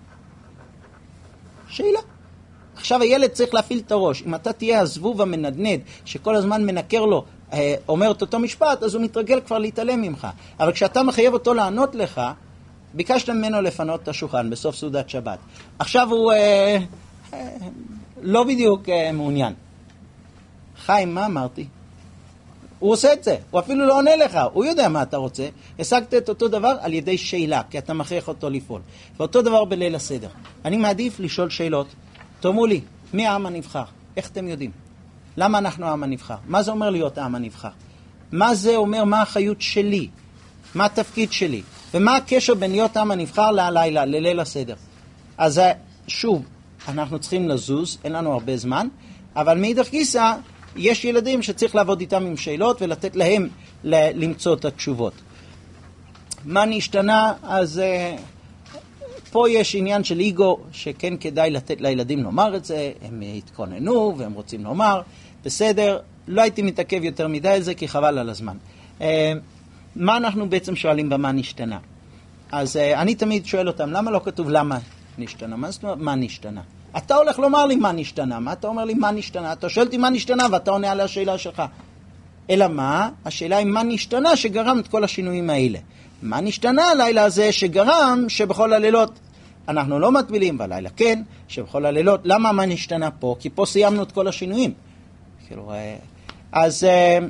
שאלה. עכשיו הילד צריך להפעיל את הראש. אם אתה תהיה הזבוב המנדנד שכל הזמן מנקר לו, אומר את אותו משפט, אז הוא מתרגל כבר להתעלם ממך. אבל כשאתה מחייב אותו לענות לך, ביקשת ממנו לפנות את השולחן בסוף סעודת שבת. עכשיו הוא אה, אה, לא בדיוק אה, מעוניין. חיים, מה אמרתי? הוא עושה את זה, הוא אפילו לא עונה לך, הוא יודע מה אתה רוצה. השגת את אותו דבר על ידי שאלה, כי אתה מכריח אותו לפעול. ואותו דבר בליל הסדר. אני מעדיף לשאול שאלות. תאמרו לי, מי העם הנבחר? איך אתם יודעים? למה אנחנו העם הנבחר? מה זה אומר להיות העם הנבחר? מה זה אומר, מה האחריות שלי? מה התפקיד שלי? ומה הקשר בין להיות העם הנבחר ללילה, לליל הסדר? אז שוב, אנחנו צריכים לזוז, אין לנו הרבה זמן, אבל מאידך גיסא, יש ילדים שצריך לעבוד איתם עם שאלות ולתת להם ל- למצוא את התשובות. מה נשתנה? אז uh, פה יש עניין של איגו, שכן כדאי לתת לילדים לומר את זה, הם התכוננו והם רוצים לומר, בסדר, לא הייתי מתעכב יותר מדי על זה, כי חבל על הזמן. Uh, מה אנחנו בעצם שואלים במה נשתנה? אז uh, אני תמיד שואל אותם, למה לא כתוב למה נשתנה? מה זאת אומרת, מה נשתנה? אתה הולך לומר לי מה נשתנה, מה אתה אומר לי מה נשתנה? אתה שואל אותי מה נשתנה ואתה עונה על השאלה שלך. אלא מה? השאלה היא מה נשתנה שגרם את כל השינויים האלה. מה נשתנה הלילה הזה שגרם שבכל הלילות אנחנו לא מטבילים, והלילה כן, שבכל הלילות, למה מה נשתנה פה? כי פה סיימנו את כל השינויים. כאילו, אז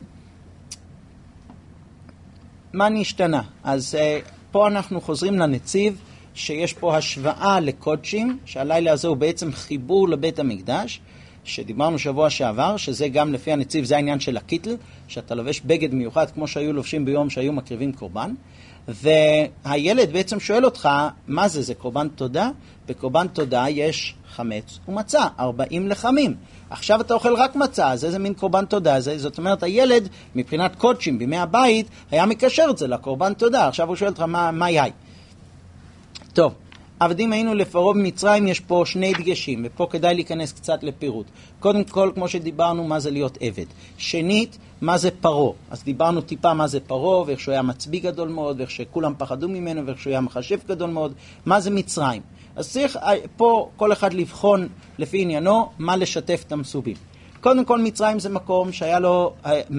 מה נשתנה? אז פה אנחנו חוזרים לנציב, שיש פה השוואה לקודשים, שהלילה הזה הוא בעצם חיבור לבית המקדש, שדיברנו שבוע שעבר, שזה גם לפי הנציב, זה העניין של הקיטל, שאתה לובש בגד מיוחד כמו שהיו לובשים ביום שהיו מקריבים קורבן, והילד בעצם שואל אותך, מה זה? זה קורבן תודה? בקורבן תודה יש חמץ ומצה, ארבעים לחמים. עכשיו אתה אוכל רק מצה, אז איזה מין קורבן תודה זה? זאת אומרת, הילד, מבחינת קודשים, בימי הבית, היה מקשר את זה לקורבן תודה. עכשיו הוא שואל אותך, מה, מה יאי? טוב, עבדים היינו לפרעה במצרים, יש פה שני דגשים, ופה כדאי להיכנס קצת לפירוט. קודם כל, כמו שדיברנו, מה זה להיות עבד. שנית, מה זה פרעה. אז דיברנו טיפה מה זה פרעה, ואיך שהוא היה מצביא גדול מאוד, ואיך שכולם פחדו ממנו, ואיך שהוא היה מחשב גדול מאוד. מה זה מצרים? אז צריך פה כל אחד לבחון לפי עניינו מה לשתף את המסובים. קודם כל, מצרים זה מקום שהיה לו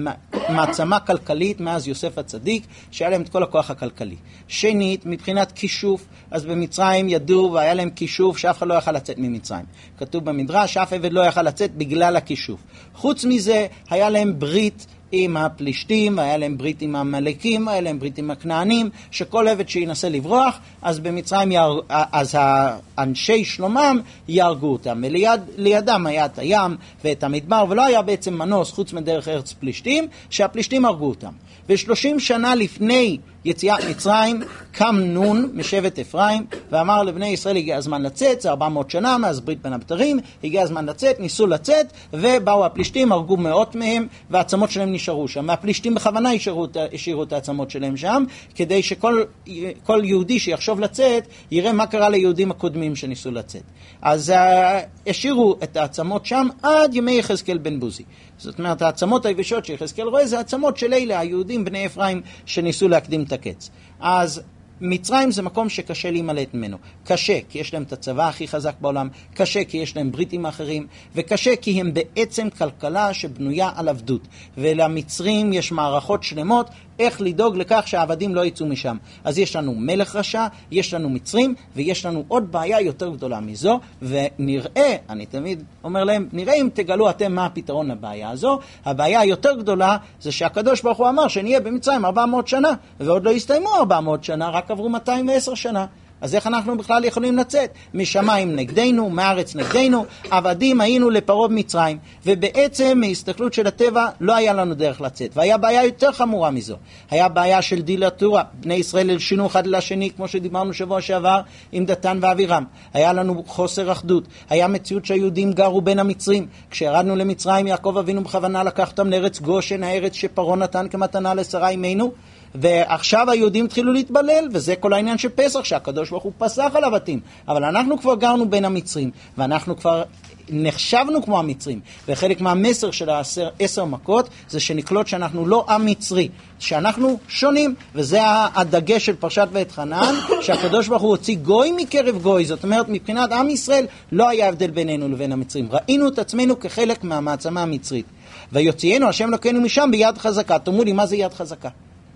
מעצמה כלכלית מאז יוסף הצדיק, שהיה להם את כל הכוח הכלכלי. שנית, מבחינת כישוף, אז במצרים ידעו והיה להם כישוף שאף אחד לא יכל לצאת ממצרים. כתוב במדרש, אף עבד לא יכל לצאת בגלל הכישוף. חוץ מזה, היה להם ברית עם הפלישתים, היה להם ברית עם המלאקים, היה להם ברית עם הכנענים, שכל עבד שינסה לברוח, אז במצרים יהרג, אז האנשי שלומם יהרגו אותם. וליד, לידם היה את הים ואת המדבר, ולא היה בעצם מנוס חוץ מדרך ארץ פלישתים, שהפלישתים הרגו אותם. ושלושים שנה לפני יציאת מצרים, קם נון משבט אפרים, ואמר לבני ישראל, הגיע הזמן לצאת, זה ארבע מאות שנה, מאז ברית בין הבתרים, הגיע הזמן לצאת, ניסו לצאת, ובאו הפלישתים, הרגו מאות מהם, והעצמות שלהם נשארו שם. והפלישתים בכוונה השאירו, השאירו את העצמות שלהם שם, כדי שכל כל יהודי שיחשוב לצאת, יראה מה קרה ליהודים הקודמים שניסו לצאת. אז השאירו את העצמות שם עד ימי יחזקאל בן בוזי. זאת אומרת, העצמות היבשות שיחזקאל רואה, זה העצמות של אלה, היהודים בני אפרים שניסו להקדים את הקץ. אז מצרים זה מקום שקשה להימלט ממנו. קשה, כי יש להם את הצבא הכי חזק בעולם, קשה, כי יש להם בריטים אחרים, וקשה, כי הם בעצם כלכלה שבנויה על עבדות. ולמצרים יש מערכות שלמות, איך לדאוג לכך שהעבדים לא יצאו משם. אז יש לנו מלך רשע, יש לנו מצרים, ויש לנו עוד בעיה יותר גדולה מזו, ונראה, אני תמיד אומר להם, נראה אם תגלו אתם מה הפתרון לבעיה הזו. הבעיה היותר גדולה זה שהקדוש ברוך הוא אמר שנהיה במצרים ארבע מאות שנה, ועוד לא הסתיימו ארבע מאות שנה, רק עברו מאתיים ועשר שנה. אז איך אנחנו בכלל יכולים לצאת? משמיים נגדנו, מארץ נגדנו, עבדים היינו לפרעה במצרים, ובעצם מהסתכלות של הטבע לא היה לנו דרך לצאת. והיה בעיה יותר חמורה מזו. היה בעיה של דילטורה, בני ישראל הלשינו אחד לשני, כמו שדיברנו שבוע שעבר עם דתן ואבירם. היה לנו חוסר אחדות, היה מציאות שהיהודים גרו בין המצרים. כשירדנו למצרים, יעקב אבינו בכוונה לקח אותם לארץ גושן, הארץ שפרעה נתן כמתנה לשרה אימנו, ועכשיו היהודים התחילו להתבלל, וזה כל העניין של פסח, שהקדוש ברוך הוא פסח על הבתים. אבל אנחנו כבר גרנו בין המצרים, ואנחנו כבר נחשבנו כמו המצרים, וחלק מהמסר של העשר, עשר מכות זה שנקלוט שאנחנו לא עם מצרי, שאנחנו שונים, וזה הדגש של פרשת ואת חנן, שהקדוש ברוך הוא הוציא גוי מקרב גוי. זאת אומרת, מבחינת עם ישראל לא היה הבדל בינינו לבין המצרים, ראינו את עצמנו כחלק מהמעצמה המצרית. ויוציאנו השם אלוקינו משם ביד חזקה. תאמרו לי, מה זה יד חזקה?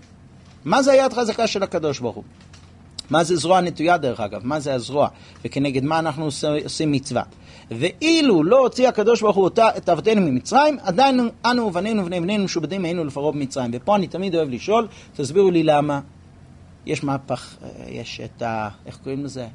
מה זה היד חזקה של הקדוש ברוך הוא? מה זה זרוע נטויה דרך אגב? מה זה הזרוע? וכנגד מה אנחנו עושים מצווה? ואילו לא הוציא הקדוש ברוך הוא את אבותינו ממצרים, עדיין אנו ובנינו ובני בנינו משובדים היינו לפרעה במצרים. ופה אני תמיד אוהב לשאול, תסבירו לי למה. יש מהפך, יש את ה... איך קוראים לזה?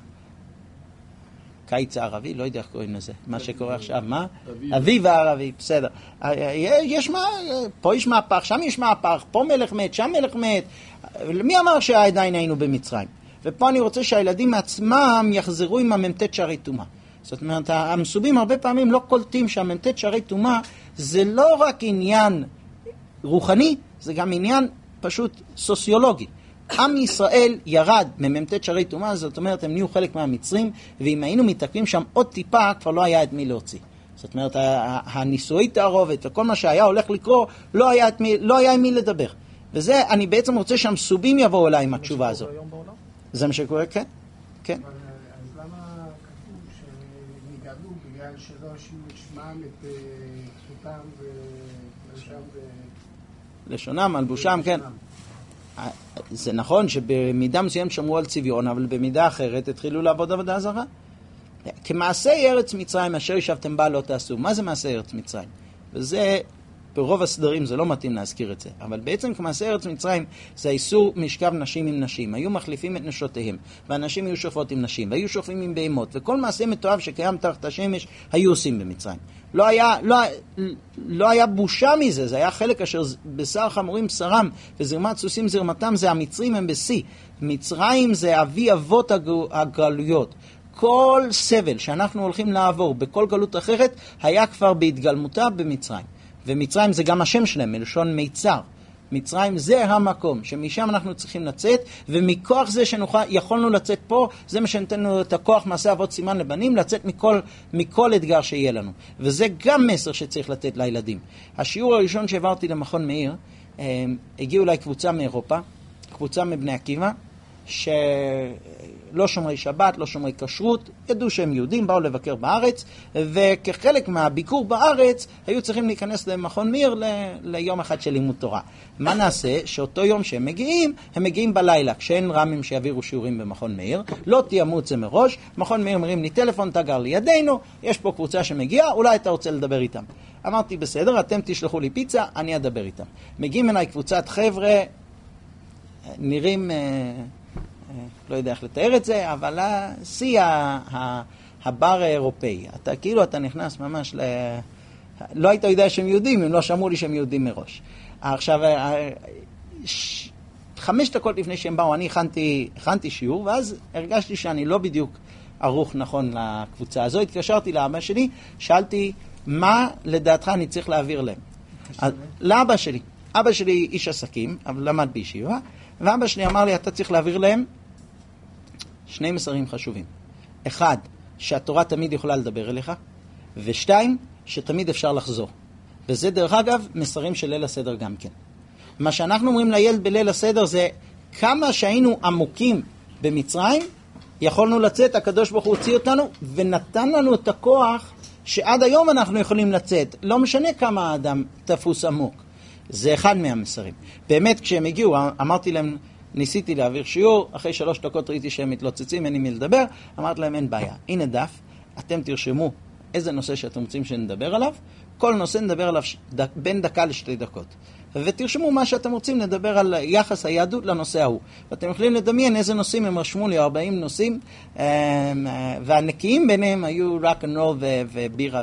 הקיץ הערבי, לא יודע איך קוראים לזה. מה שקורה עכשיו, מה? אביב הערבי, בסדר. יש מה, פה יש מהפך, שם יש מהפך, פה מלך מת, שם מלך מת. מי אמר שעדיין היינו במצרים? ופה אני רוצה שהילדים עצמם יחזרו עם הממתת שערי טומאה. זאת אומרת, המסובים הרבה פעמים לא קולטים שהממתת שערי טומאה זה לא רק עניין רוחני, זה גם עניין פשוט סוציולוגי. עם ישראל ירד מממתת שערי טומאה, זאת אומרת, הם נהיו חלק מהמצרים, ואם היינו מתעכבים שם עוד טיפה, כבר לא היה את מי להוציא. זאת אומרת, הנישואי תערובת וכל מה שהיה הולך לקרוא, לא היה, את מי, לא היה עם מי לדבר. וזה, אני בעצם רוצה שהמסובים יבואו אליי עם התשובה הזו. זה מה שקורה, כן? כן. אבל אז למה כתוב שנגדלו בגלל שלא שמם את זכותם ולשם ו... לשונם, מלבושם, כן. זה נכון שבמידה מסוים שמרו על צביון, אבל במידה אחרת התחילו לעבוד עבודה זרה. כמעשה ארץ מצרים אשר ישבתם בה לא תעשו. מה זה מעשה ארץ מצרים? וזה ברוב הסדרים זה לא מתאים להזכיר את זה, אבל בעצם כמעשה ארץ מצרים זה האיסור משכב נשים עם נשים. היו מחליפים את נשותיהם, והנשים היו שוכבות עם נשים, והיו שוכבים עם בהמות, וכל מעשה מתועב שקיים תחת השמש היו עושים במצרים. לא היה, לא, לא היה בושה מזה, זה היה חלק אשר בשר חמורים בשרם, וזרמת סוסים זרמתם, זה המצרים הם בשיא. מצרים זה אבי אבות הגלויות. כל סבל שאנחנו הולכים לעבור בכל גלות אחרת, היה כבר בהתגלמותה במצרים. ומצרים זה גם השם שלהם, מלשון מיצר. מצרים זה המקום שמשם אנחנו צריכים לצאת, ומכוח זה שיכולנו לצאת פה, זה מה שנתן לנו את הכוח מעשה אבות סימן לבנים, לצאת מכל, מכל אתגר שיהיה לנו. וזה גם מסר שצריך לתת לילדים. השיעור הראשון שהעברתי למכון מאיר, הגיעו אליי קבוצה מאירופה, קבוצה מבני עקיבא, שלא שומרי שבת, לא שומרי כשרות, ידעו שהם יהודים, באו לבקר בארץ, וכחלק מהביקור בארץ היו צריכים להיכנס למכון מאיר ל... ליום אחד של לימוד תורה. מה נעשה? שאותו יום שהם מגיעים, הם מגיעים בלילה, כשאין רמים שיעבירו שיעורים במכון מאיר, לא תיאמו את זה מראש, מכון מאיר מרים לי טלפון, תגר לידינו, יש פה קבוצה שמגיעה, אולי אתה רוצה לדבר איתם. אמרתי, בסדר, אתם תשלחו לי פיצה, אני אדבר איתם. מגיעים אליי קבוצת חבר'ה, נראים... לא יודע איך לתאר את זה, אבל השיא הבר האירופאי. אתה כאילו אתה נכנס ממש ל... לא היית יודע שהם יהודים, הם לא שמעו לי שהם יהודים מראש. עכשיו, ש... חמש דקות לפני שהם באו, אני הכנתי, הכנתי שיעור, ואז הרגשתי שאני לא בדיוק ערוך נכון לקבוצה הזו. התקשרתי לאבא שלי, שאלתי, מה לדעתך אני צריך להעביר להם? לאבא שלי. אבא שלי איש עסקים, אבל למד בישיבה, ואבא שלי אמר לי, אתה צריך להעביר להם שני מסרים חשובים. אחד, שהתורה תמיד יכולה לדבר אליך, ושתיים, שתמיד אפשר לחזור. וזה דרך אגב מסרים של ליל הסדר גם כן. מה שאנחנו אומרים לילד בליל הסדר זה, כמה שהיינו עמוקים במצרים, יכולנו לצאת, הקדוש ברוך הוא הוציא אותנו, ונתן לנו את הכוח שעד היום אנחנו יכולים לצאת. לא משנה כמה האדם תפוס עמוק. זה אחד מהמסרים. באמת כשהם הגיעו, אמרתי להם, ניסיתי להעביר שיעור, אחרי שלוש דקות ראיתי שהם מתלוצצים, אין לי מי לדבר, אמרתי להם, אין בעיה. הנה דף, אתם תרשמו איזה נושא שאתם רוצים שנדבר עליו, כל נושא נדבר עליו דק, בין דקה לשתי דקות. ותרשמו מה שאתם רוצים, נדבר על יחס היהדות לנושא ההוא. ואתם יכולים לדמיין איזה נושאים, הם רשמו לי ארבעים נושאים, והנקיים ביניהם היו רק נור ובירה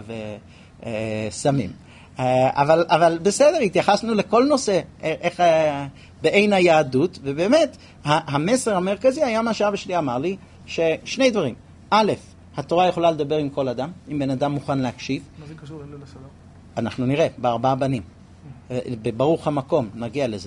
וסמים. אבל, אבל בסדר, התייחסנו לכל נושא, איך בעין היהדות, ובאמת, המסר המרכזי היה מה שאבא שלי אמר לי, ששני דברים. א', התורה יכולה לדבר עם כל אדם, אם בן אדם מוכן להקשיב. מה זה קשור לליל הסדר? אנחנו נראה, בארבעה בנים. בברוך המקום, נגיע לזה.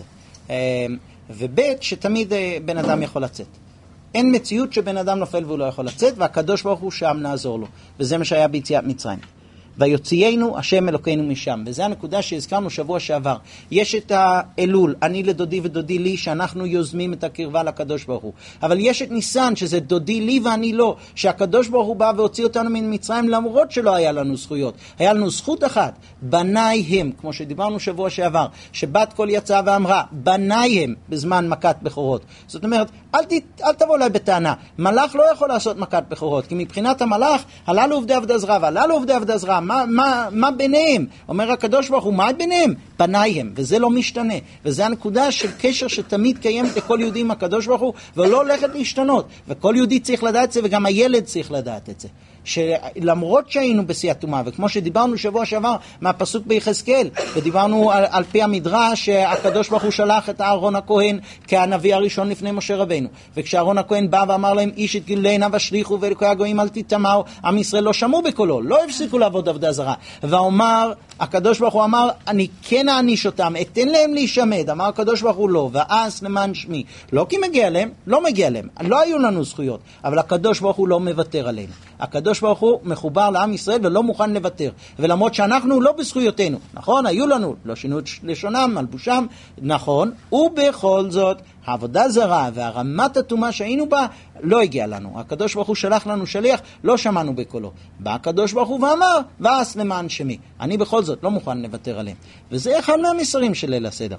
וב', שתמיד בן אדם יכול לצאת. אין מציאות שבן אדם נופל והוא לא יכול לצאת, והקדוש ברוך הוא שם נעזור לו. וזה מה שהיה ביציאת מצרים. ויוציאנו השם אלוקינו משם. וזה הנקודה שהזכרנו שבוע שעבר. יש את האלול, אני לדודי ודודי לי, שאנחנו יוזמים את הקרבה לקדוש ברוך הוא. אבל יש את ניסן, שזה דודי לי ואני לא, שהקדוש ברוך הוא בא והוציא אותנו ממצרים למרות שלא היה לנו זכויות. היה לנו זכות אחת, בניי הם, כמו שדיברנו שבוע שעבר, שבת קול יצאה ואמרה, בניי הם, בזמן מכת בכורות. זאת אומרת, אל, ת, אל תבוא אליי בטענה. מלאך לא יכול לעשות מכת בכורות, כי מבחינת המלאך, הללו עובדי עבדי זרע, והללו עובדי עבדי זרע, מה, מה, מה ביניהם? אומר הקדוש ברוך הוא, מה ביניהם? בניהם, וזה לא משתנה. וזה הנקודה של קשר שתמיד קיימת לכל יהודי עם הקדוש ברוך הוא, ולא הולכת להשתנות. וכל יהודי צריך לדעת את זה, וגם הילד צריך לדעת את זה. שלמרות שהיינו בשיא הטומאה, וכמו שדיברנו שבוע שעבר מהפסוק ביחזקאל, ודיברנו על, על פי המדרש שהקדוש ברוך הוא שלח את אהרון הכהן כהנביא הראשון לפני משה רבינו, וכשאהרון הכהן בא ואמר להם איש את גילנה ושליחו ואלוקי הגויים אל תטמאו, עם ישראל לא שמעו בקולו, לא הפסיקו לעבוד עבודה זרה, ואומר הקדוש ברוך הוא אמר אני כן אעניש אותם, אתן להם להישמד, אמר הקדוש ברוך הוא לא, ואס למען שמי, לא כי מגיע להם, לא מגיע להם, לא היו לנו זכויות, אבל הקדוש ברוך הוא לא מוותר עלינו. הקדוש ברוך הוא מחובר לעם ישראל ולא מוכן לוותר, ולמרות שאנחנו לא בזכויותינו, נכון, היו לנו, לא שינו את לשונם, מלבושם, נכון, ובכל זאת העבודה זרה והרמת הטומאה שהיינו בה לא הגיע לנו. הקדוש ברוך הוא שלח לנו שליח, לא שמענו בקולו. בא הקדוש ברוך הוא ואמר, ואס למען שמי. אני בכל זאת לא מוכן לוותר עליהם. וזה אחד מהמסרים של ליל הסדר.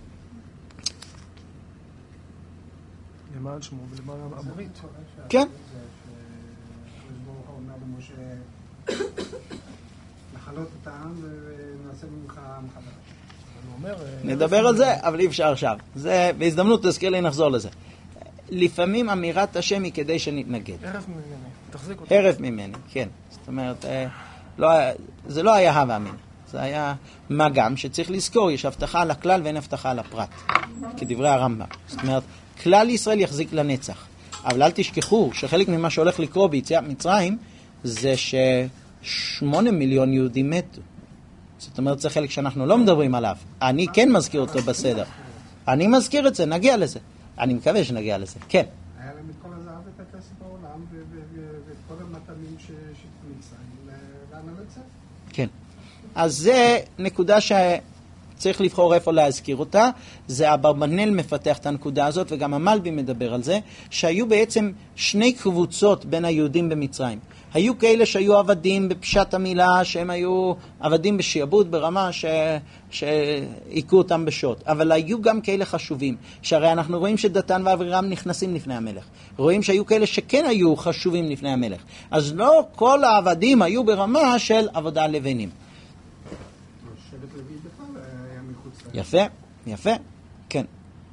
למען שמו ולמען הברית. כן. לחלק להעלות את העם ונעשה ממך מחדש. נדבר על זה, אבל אי אפשר עכשיו. זה, בהזדמנות תזכיר לי, נחזור לזה. לפעמים אמירת השם היא כדי שנתנגד. הרף ממני, תחזיק אותי. הרף ממני, כן. זאת אומרת, לא, זה לא היה הווה אמינא. זה היה מה גם שצריך לזכור, יש הבטחה על הכלל ואין הבטחה על הפרט, כדברי הרמב"ם. זאת אומרת, כלל ישראל יחזיק לנצח. אבל אל תשכחו שחלק ממה שהולך לקרות ביציאת מצרים, זה ששמונה מיליון יהודים מתו. זאת אומרת, זה חלק שאנחנו לא מדברים עליו. אני כן מזכיר אותו בסדר. אני מזכיר את זה, נגיע לזה. אני מקווה שנגיע לזה, כן. היה להם את כל הזהב ואת הכסף בעולם, ואת כל המתנים שמצרים, לאן לצאת? כן. אז זה נקודה שצריך לבחור איפה להזכיר אותה. זה אברבנאל מפתח את הנקודה הזאת, וגם המלבי מדבר על זה, שהיו בעצם שני קבוצות בין היהודים במצרים. היו כאלה שהיו עבדים בפשט המילה, שהם היו עבדים בשיעבוד ברמה ש... שהיכו אותם בשוט. אבל היו גם כאלה חשובים, שהרי אנחנו רואים שדתן ואבירם נכנסים לפני המלך. רואים שהיו כאלה שכן היו חשובים לפני המלך. אז לא כל העבדים היו ברמה של עבודה לבנים. שבט לוי בכלל היה מחוץ לה. יפה, יפה, כן.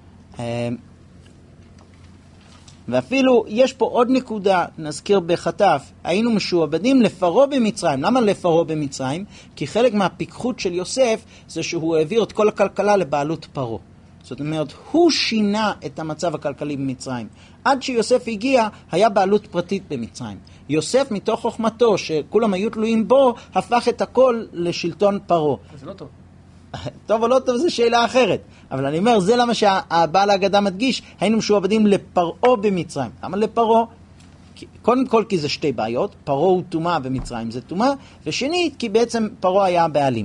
ואפילו יש פה עוד נקודה, נזכיר בחטף, היינו משועבדים לפרעה במצרים. למה לפרעה במצרים? כי חלק מהפיקחות של יוסף זה שהוא העביר את כל הכלכלה לבעלות פרעה. זאת אומרת, הוא שינה את המצב הכלכלי במצרים. עד שיוסף הגיע, היה בעלות פרטית במצרים. יוסף מתוך חוכמתו, שכולם היו תלויים בו, הפך את הכל לשלטון פרעה. זה לא טוב. טוב או לא טוב, זו שאלה אחרת. אבל אני אומר, זה למה שהבעל ההגדה מדגיש, היינו משועבדים לפרעה במצרים. למה לפרעה? קודם כל כי זה שתי בעיות, פרעה הוא טומאה ומצרים זה טומאה, ושנית כי בעצם פרעה היה הבעלים.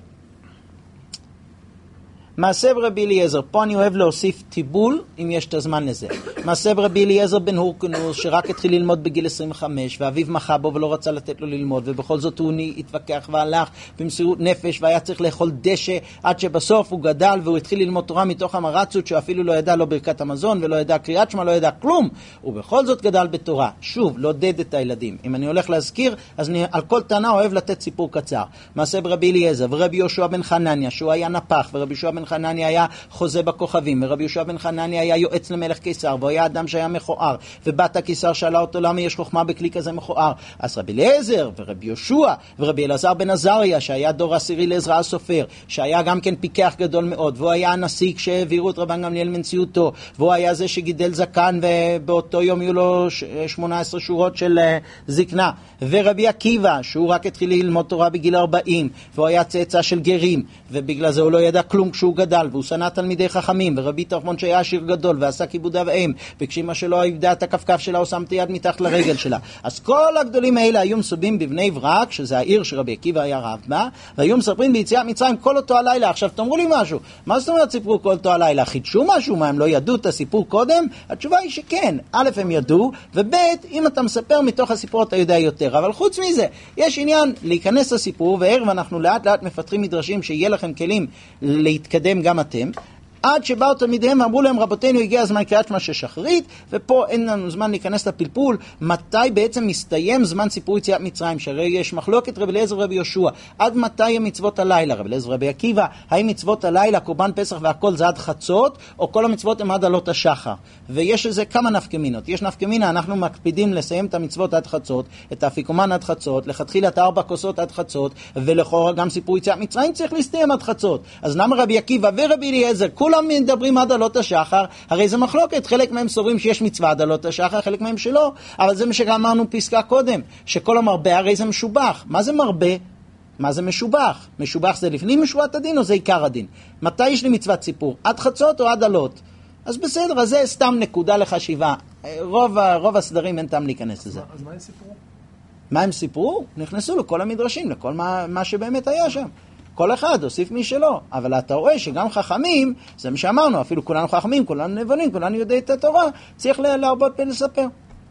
מעשה ברבי אליעזר, פה אני אוהב להוסיף טיבול, אם יש את הזמן לזה. מעשה ברבי אליעזר בן הורקנוס, שרק התחיל ללמוד בגיל עשרים וחמש, ואביו מחה בו ולא רצה לתת לו ללמוד, ובכל זאת הוא התווכח והלך במסירות נפש, והיה צריך לאכול דשא, עד שבסוף הוא גדל, והוא התחיל ללמוד תורה מתוך המרצות, שהוא אפילו לא ידע לא ברכת המזון, ולא ידע קריאת שמע, לא ידע כלום, ובכל זאת גדל בתורה. שוב, לא דד את הילדים. אם אני הולך להזכיר, אז אני על כל טענה אוהב לתת סיפור קצר. מעשה ברבי אליעזר, ורבי יהושע בן חנניה, שהוא היה נפח, ורבי יהושע בן חנניה היה חוזה בכוכבים, ורבי יהושע בן חנניה היה יועץ למלך קיסר, והוא היה אדם שהיה מכוער, ובת הקיסר שאלה אותו למה יש חוכמה בכלי כזה מכוער. אז רבי אליעזר ורבי יהושע ורבי אלעזר בן עזריה, שהיה דור עשירי לעזרא הסופר, שהיה גם כן פיקח גדול מאוד, והוא היה הנשיא כשהעבירו את רבן גמליאל מנשיאותו, והוא היה זה שגידל זקן ובאותו יום יהיו לו שמונה עשרה שורות של זקנה, ורבי עקיבא שהוא רק התחיל ללמוד תורה בגיל ארבעים, והוא היה צאצא של גרים, ובגלל זה הוא לא ידע כלום כשהוא גדל, והוא שנא תלמידי חכמים, ורבי תרפון שהיה עשיר גדול ועשה כיבוד אב אם, וכשאמא שלו איבדה את הכפכף שלה הוא שם את היד מתחת לרגל שלה. אז כל הגדולים האלה היו מסובים בבני ברק, שזה העיר שרבי עקיבא היה רב בה, והיו מספרים ביציאת מצרים כל אותו הלילה. עכשיו תאמרו לי משהו, מה זאת אומרת סיפרו כל אותו הלילה? חידשו משהו? מה, הם לא ידעו את הסיפור קודם? התשובה היא שכן, א' הם ידעו, וב' אם אתה מספר מתוך הסיפור אתה יודע יותר. אבל חוץ מזה, יש עניין להיכנס לסיפור, וערב אנחנו לאט לאט מפתחים מדרשים שיהיה לכם כלים להתקדם גם אתם, עד שבאו תלמידיהם ואמרו להם, רבותינו, הגיע הזמן קריאת שמע של שחרית, ופה אין לנו זמן להיכנס לפלפול, מתי בעצם מסתיים זמן סיפור יציאת מצרים, שהרי יש מחלוקת רבי אליעזר ורבי יהושע, עד מתי הם מצוות הלילה, רבי אליעזר ורבי עקיבא, האם מצוות הלילה, קורבן פסח והכל זה עד חצות, או כל המצוות הם עד עלות השחר, ויש לזה כמה נפקמינות, יש נפקמינה, אנחנו מקפידים לסיים את המצוות עד חצות, את האפיקומן עד חצות, לכתחילה את ארבע כוסות עד חצות, ולכאורה גם סיפור יציאת מצרים צריך להסתיים עד חצות. אז למה רבי עקיבא ורבי אליעזר כולם מדברים עד עלות השחר? הרי זה מחלוקת, חלק מהם סוברים שיש מצווה עד עלות השחר, חלק מהם שלא, אבל זה מה שאמרנו פסקה קודם, שכל המרבה הרי זה משובח. מה זה מרבה? מה זה משובח? משובח זה לפנים משורת הדין או זה עיקר הדין? מתי יש לי מצוות סיפור? עד חצות או עד עלות? אז בסדר, אז זה סתם נקודה לחשיבה. רוב, רוב הסדרים אין טעם להיכנס לזה. אז מה הם סיפרו? מה הם סיפרו? נכנסו לכל המדרשים, לכל מה, מה שבאמת היה שם. כל אחד הוסיף מי שלא, אבל אתה רואה שגם חכמים, זה מה שאמרנו, אפילו כולנו חכמים, כולנו נבונים, כולנו יודעים את התורה, צריך להרבות ולספר.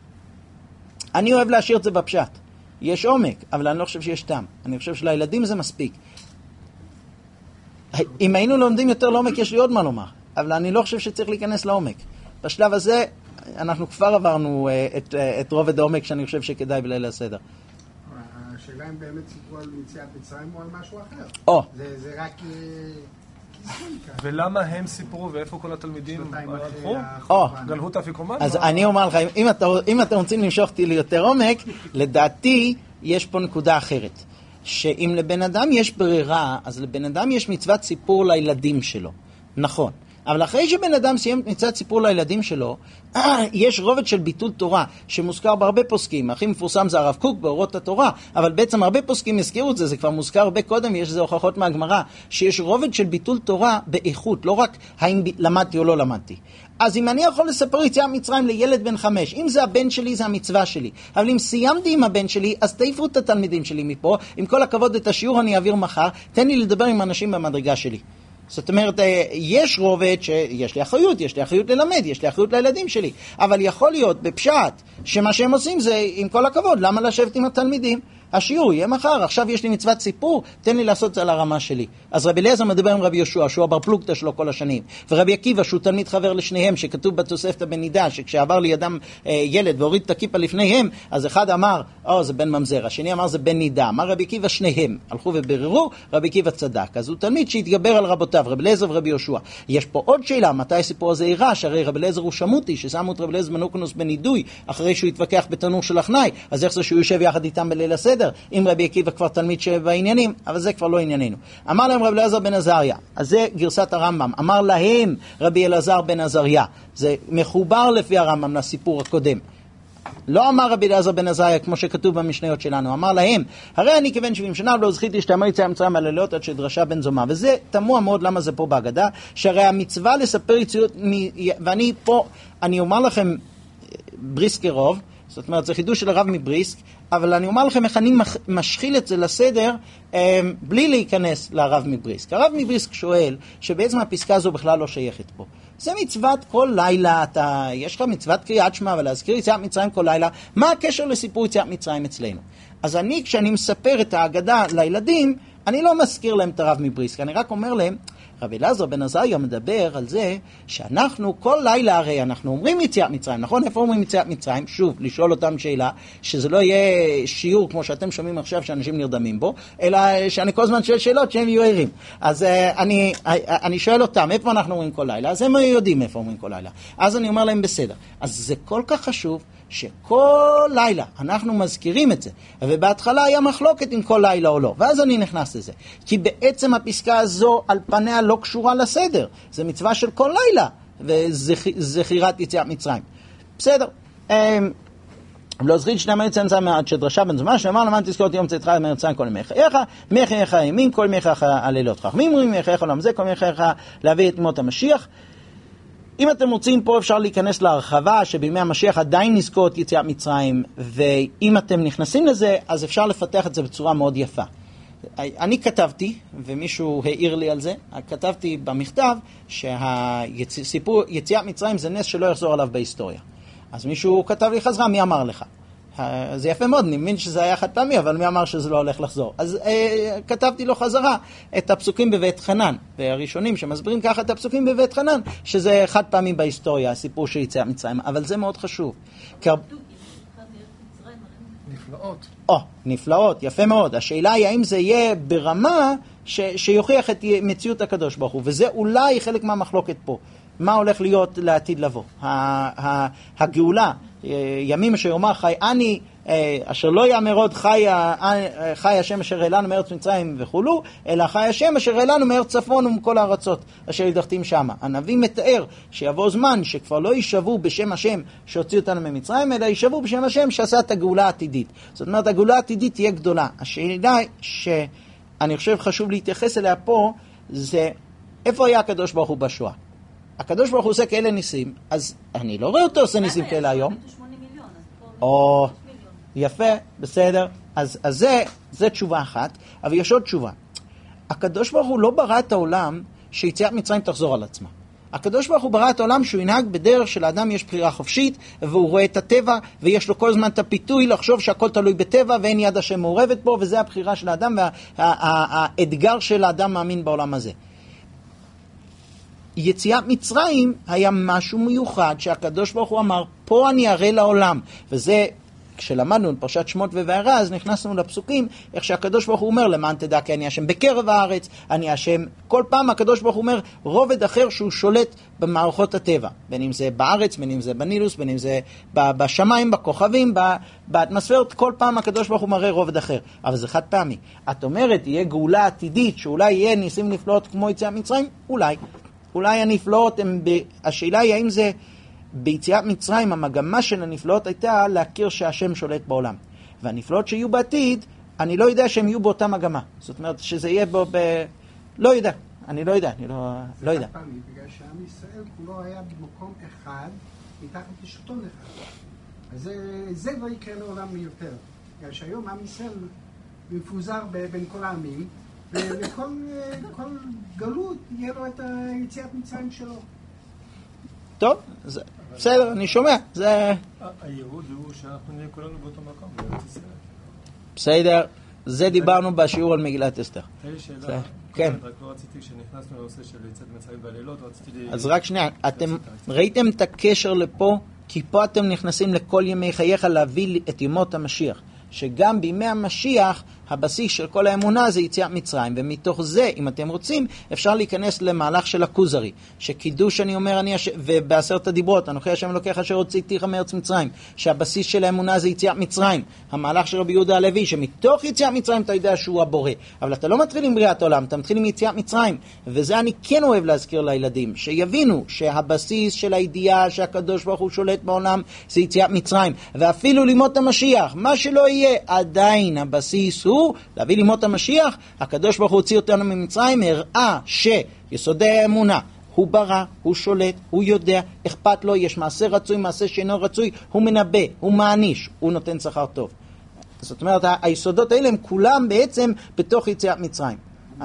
אני אוהב להשאיר את זה בפשט. יש עומק, אבל אני לא חושב שיש טעם. אני חושב שלילדים זה מספיק. אם היינו לומדים יותר לעומק, יש לי עוד מה לומר, אבל אני לא חושב שצריך להיכנס לעומק. בשלב הזה, אנחנו כבר עברנו את, את רובד העומק שאני חושב שכדאי בליל הסדר. השאלה אם באמת סיפרו על יציאת מצרים או על משהו אחר. או. זה, זה רק כיסוי ככה. ולמה הם סיפרו ואיפה כל התלמידים הלכו? או. גנבו את האפיקומן? אז אני אומר לך, אם אתה, אם אתם רוצים למשוך אותי ליותר עומק, לדעתי יש פה נקודה אחרת. שאם לבן אדם יש ברירה, אז לבן אדם יש מצוות סיפור לילדים שלו. נכון. אבל אחרי שבן אדם סיים מצוות סיפור לילדים שלו, יש רובד של ביטול תורה שמוזכר בהרבה פוסקים. הכי מפורסם זה הרב קוק באורות התורה, אבל בעצם הרבה פוסקים הזכירו את זה, זה כבר מוזכר הרבה קודם, יש זה הוכחות מהגמרא, שיש רובד של ביטול תורה באיכות, לא רק האם למדתי או לא למדתי. אז אם אני יכול לספר יציאת מצרים לילד בן חמש, אם זה הבן שלי, זה המצווה שלי. אבל אם סיימתי עם הבן שלי, אז תעיפו את התלמידים שלי מפה. עם כל הכבוד את השיעור אני אעביר מחר, תן לי לדבר עם אנשים במדרגה שלי. זאת אומרת, יש רובד שיש לי אחריות, יש לי אחריות ללמד, יש לי אחריות לילדים שלי. אבל יכול להיות בפשט שמה שהם עושים זה, עם כל הכבוד, למה לשבת עם התלמידים? השיעור יהיה מחר, עכשיו יש לי מצוות סיפור, תן לי לעשות את זה על הרמה שלי. אז רבי אליעזר מדבר עם רבי יהושע, שהוא הבר פלוגתא שלו כל השנים, ורבי עקיבא שהוא תלמיד חבר לשניהם, שכתוב בתוספתא בנידה, שכשעבר לידם אה, ילד והוריד את הכיפה לפניהם, אז אחד אמר, או זה בן ממזר, השני אמר זה בן נידה, אמר רבי עקיבא שניהם, הלכו ובררו, רבי עקיבא צדק. אז הוא תלמיד שהתגבר על רבותיו, רבי אליעזר ורבי יהושע. יש פה עוד שאלה, מתי הסיפור הזה אירע? שהרי רבי אליעזר הוא שמותי, ששמו את רבי אליעזר מנוקנוס בנידוי, אחרי שהוא התווכח בתנור של החנאי, אז איך זה שהוא יושב יחד איתם בליל הסדר? אם רבי עקיבא כבר תלמיד שבעניינים, אבל זה כבר לא ענייננו. אמר להם רבי אלעזר בן עזריה, אז זה גרסת הרמב"ם, אמר להם רבי אלעזר בן עזריה, זה מחובר לפי הרמב"ם לסיפור הקודם. לא אמר רבי אלעזר בן עזריה כמו שכתוב במשניות שלנו, אמר להם, הרי אני כבן שבעים שנה לא זכיתי שתאמר יציאת מצרים על הלילות עד שדרשה בן זומא, וזה תמוה מאוד למה זה פה בהגדה, שהרי המצווה לספר יציאות, ואני פה, אני אומר לכם בריסקרוב, זאת אומרת, זה חידוש של הרב מבריסק, אבל אני אומר לכם איך אני משחיל את זה לסדר אה, בלי להיכנס לרב מבריסק. הרב מבריסק שואל שבעצם הפסקה הזו בכלל לא שייכת פה. זה מצוות כל לילה, אתה, יש לך מצוות קריאת שמע ולהזכיר יציאת מצרים כל לילה, מה הקשר לסיפור יציאת מצרים אצלנו? אז אני, כשאני מספר את ההגדה לילדים, אני לא מזכיר להם את הרב מבריסק, אני רק אומר להם, רבי אלעזר בן עזריה מדבר על זה שאנחנו כל לילה הרי אנחנו אומרים יציאת מצרים, נכון? איפה אומרים יציאת מצרים? שוב, לשאול אותם שאלה, שזה לא יהיה שיעור כמו שאתם שומעים עכשיו שאנשים נרדמים בו, אלא שאני כל הזמן שואל שאלות שהם יהיו ערים. אז uh, אני, uh, אני שואל אותם, איפה אנחנו אומרים כל לילה? אז הם יודעים איפה אומרים כל לילה. אז אני אומר להם בסדר. אז זה כל כך חשוב שכל לילה אנחנו מזכירים את זה, ובהתחלה היה מחלוקת עם כל לילה או לא, ואז אני נכנס לזה, כי בעצם הפסקה הזו על פניה לא קשורה לסדר, זה מצווה של כל לילה, וזכירת יציאת מצרים. בסדר. לא זכית שני אמר יציאת מצרים עד שדרשה בן זומא, שאמר למען תזכור יום צאתך אמר מצרים כל ימי חייך, ימי חייך ימים, כל ימי חייך הלילות חכמים, ימי חייך עולם זה, כל ימי חייך להביא את מות המשיח. אם אתם רוצים פה אפשר להיכנס להרחבה שבימי המשיח עדיין נזכור את יציאת מצרים, ואם אתם נכנסים לזה אז אפשר לפתח את זה בצורה מאוד יפה. אני כתבתי, ומישהו העיר לי על זה, כתבתי במכתב שהסיפור יציאת מצרים זה נס שלא יחזור עליו בהיסטוריה. אז מישהו כתב לי חזרה, מי אמר לך? זה יפה מאוד, אני מבין שזה היה חד פעמי, אבל מי אמר שזה לא הולך לחזור? אז אה, כתבתי לו חזרה את הפסוקים בבית חנן, והראשונים שמסבירים ככה את הפסוקים בבית חנן, שזה חד פעמי בהיסטוריה, הסיפור של יציאת מצרים, אבל זה מאוד חשוב. כי... נפלאות. או, נפלאות, יפה מאוד. השאלה היא האם זה יהיה ברמה ש... שיוכיח את מציאות הקדוש ברוך הוא, וזה אולי חלק מהמחלוקת פה. מה הולך להיות לעתיד לבוא? הגאולה, ימים שיאמר חי אני, אשר לא יאמר עוד חי, חי השם אשר העלנו מארץ מצרים וכולו, אלא חי השם אשר העלנו מארץ צפון ומכל הארצות אשר ידחתים שמה. הנביא מתאר שיבוא זמן שכבר לא יישבו בשם השם שהוציא אותנו ממצרים, אלא יישבו בשם השם שעשה את הגאולה העתידית. זאת אומרת, הגאולה העתידית תהיה גדולה. השאלה שאני חושב חשוב להתייחס אליה פה, זה איפה היה הקדוש ברוך הוא בשואה? הקדוש ברוך הוא עושה כאלה ניסים, אז אני לא רואה אותו עושה ניסים כאלה היום. או, יפה, בסדר. אז, אז זה, זה תשובה אחת, אבל יש עוד תשובה. הקדוש ברוך הוא לא ברא את העולם שיציאת מצרים תחזור על עצמה. הקדוש ברוך הוא ברא את העולם שהוא ינהג בדרך שלאדם יש בחירה חופשית, והוא רואה את הטבע, ויש לו כל זמן את הפיתוי לחשוב שהכל תלוי בטבע, ואין יד השם מעורבת בו, וזה הבחירה של האדם, והאתגר של האדם מאמין בעולם הזה. יציאת מצרים היה משהו מיוחד שהקדוש ברוך הוא אמר, פה אני אראה לעולם, וזה כשלמדנו את פרשת שמות ובערה, אז נכנסנו לפסוקים, איך שהקדוש ברוך הוא אומר, למען תדע כי אני השם בקרב הארץ, אני השם. כל פעם הקדוש ברוך הוא אומר רובד אחר שהוא שולט במערכות הטבע, בין אם זה בארץ, בין אם זה בנילוס, בין אם זה בשמיים, בכוכבים, באטמוספרות, כל פעם הקדוש ברוך הוא מראה רובד אחר. אבל זה חד פעמי. את אומרת, יהיה גאולה עתידית, שאולי יהיה ניסים נפלאות כמו יציאת מצרים? אולי. אולי הנפלאות, הם ב... השאלה היא האם זה ביציאת מצרים, המגמה של הנפלאות הייתה להכיר שהשם שולט בעולם. והנפלאות שיהיו בעתיד, אני לא יודע שהם יהיו באותה מגמה. זאת אומרת, שזה יהיה בו ב... לא יודע. אני לא יודע, אני לא, לא יודע. זה חד פעמי, בגלל שעם ישראל כולו היה במקום אחד, מתחת לשלטון אחד. אז זה, זה לא יקרה לעולם יותר. בגלל שהיום עם ישראל מפוזר בין כל העמים, ולכל כל גלות יהיה לו את היציאת מצרים שלו. טוב, זה, בסדר, אני שומע. זה... הייעוד הוא שאנחנו נהיה כולנו באותו מקום, בארץ ישראל. בסדר, זה דיברנו בשיעור על מגילת אסתר. תהיה לי שאלה. כן. רק לא רציתי, כשנכנסנו לנושא של יציאת מצרים בלילות, רציתי... אז רק שנייה, אתם ראיתם את הקשר לפה? כי פה אתם נכנסים לכל ימי חייך להביא את ימות המשיח. שגם בימי המשיח, הבסיס של כל האמונה זה יציאת מצרים, ומתוך זה, אם אתם רוצים, אפשר להיכנס למהלך של הכוזרי, שקידוש אני אומר, אני הש... ובעשרת הדיברות, אנוכי השם אלוקיך אשר הוצאתיך מארץ מצרים, שהבסיס של האמונה זה יציאת מצרים, המהלך שלו ביהודה הלוי, שמתוך יציאת מצרים אתה יודע שהוא הבורא, אבל אתה לא מתחיל עם בריאת העולם, אתה מתחיל עם יציאת מצרים, וזה אני כן אוהב להזכיר לילדים, שיבינו שהבסיס של הידיעה שהקדוש ברוך הוא שולט בעולם, זה יציאת מצרים, ואפילו לימות המשיח, מה שלא יהיה, עדיין הבסיס הוא להביא לימות המשיח. הקדוש ברוך הוא הוציא אותנו ממצרים, הראה שיסודי האמונה, הוא ברא, הוא שולט, הוא יודע, אכפת לו, יש מעשה רצוי, מעשה שאינו רצוי, הוא מנבא, הוא מעניש, הוא נותן שכר טוב. זאת אומרת, היסודות האלה הם כולם בעצם בתוך יציאת מצרים.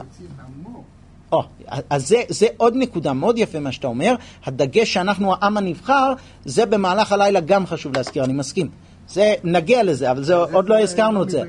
או, אז זה, זה עוד נקודה מאוד יפה מה שאתה אומר. הדגש שאנחנו העם הנבחר, זה במהלך הלילה גם חשוב להזכיר, אני מסכים. זה נגיע לזה, אבל זה עוד לא הזכרנו את זה.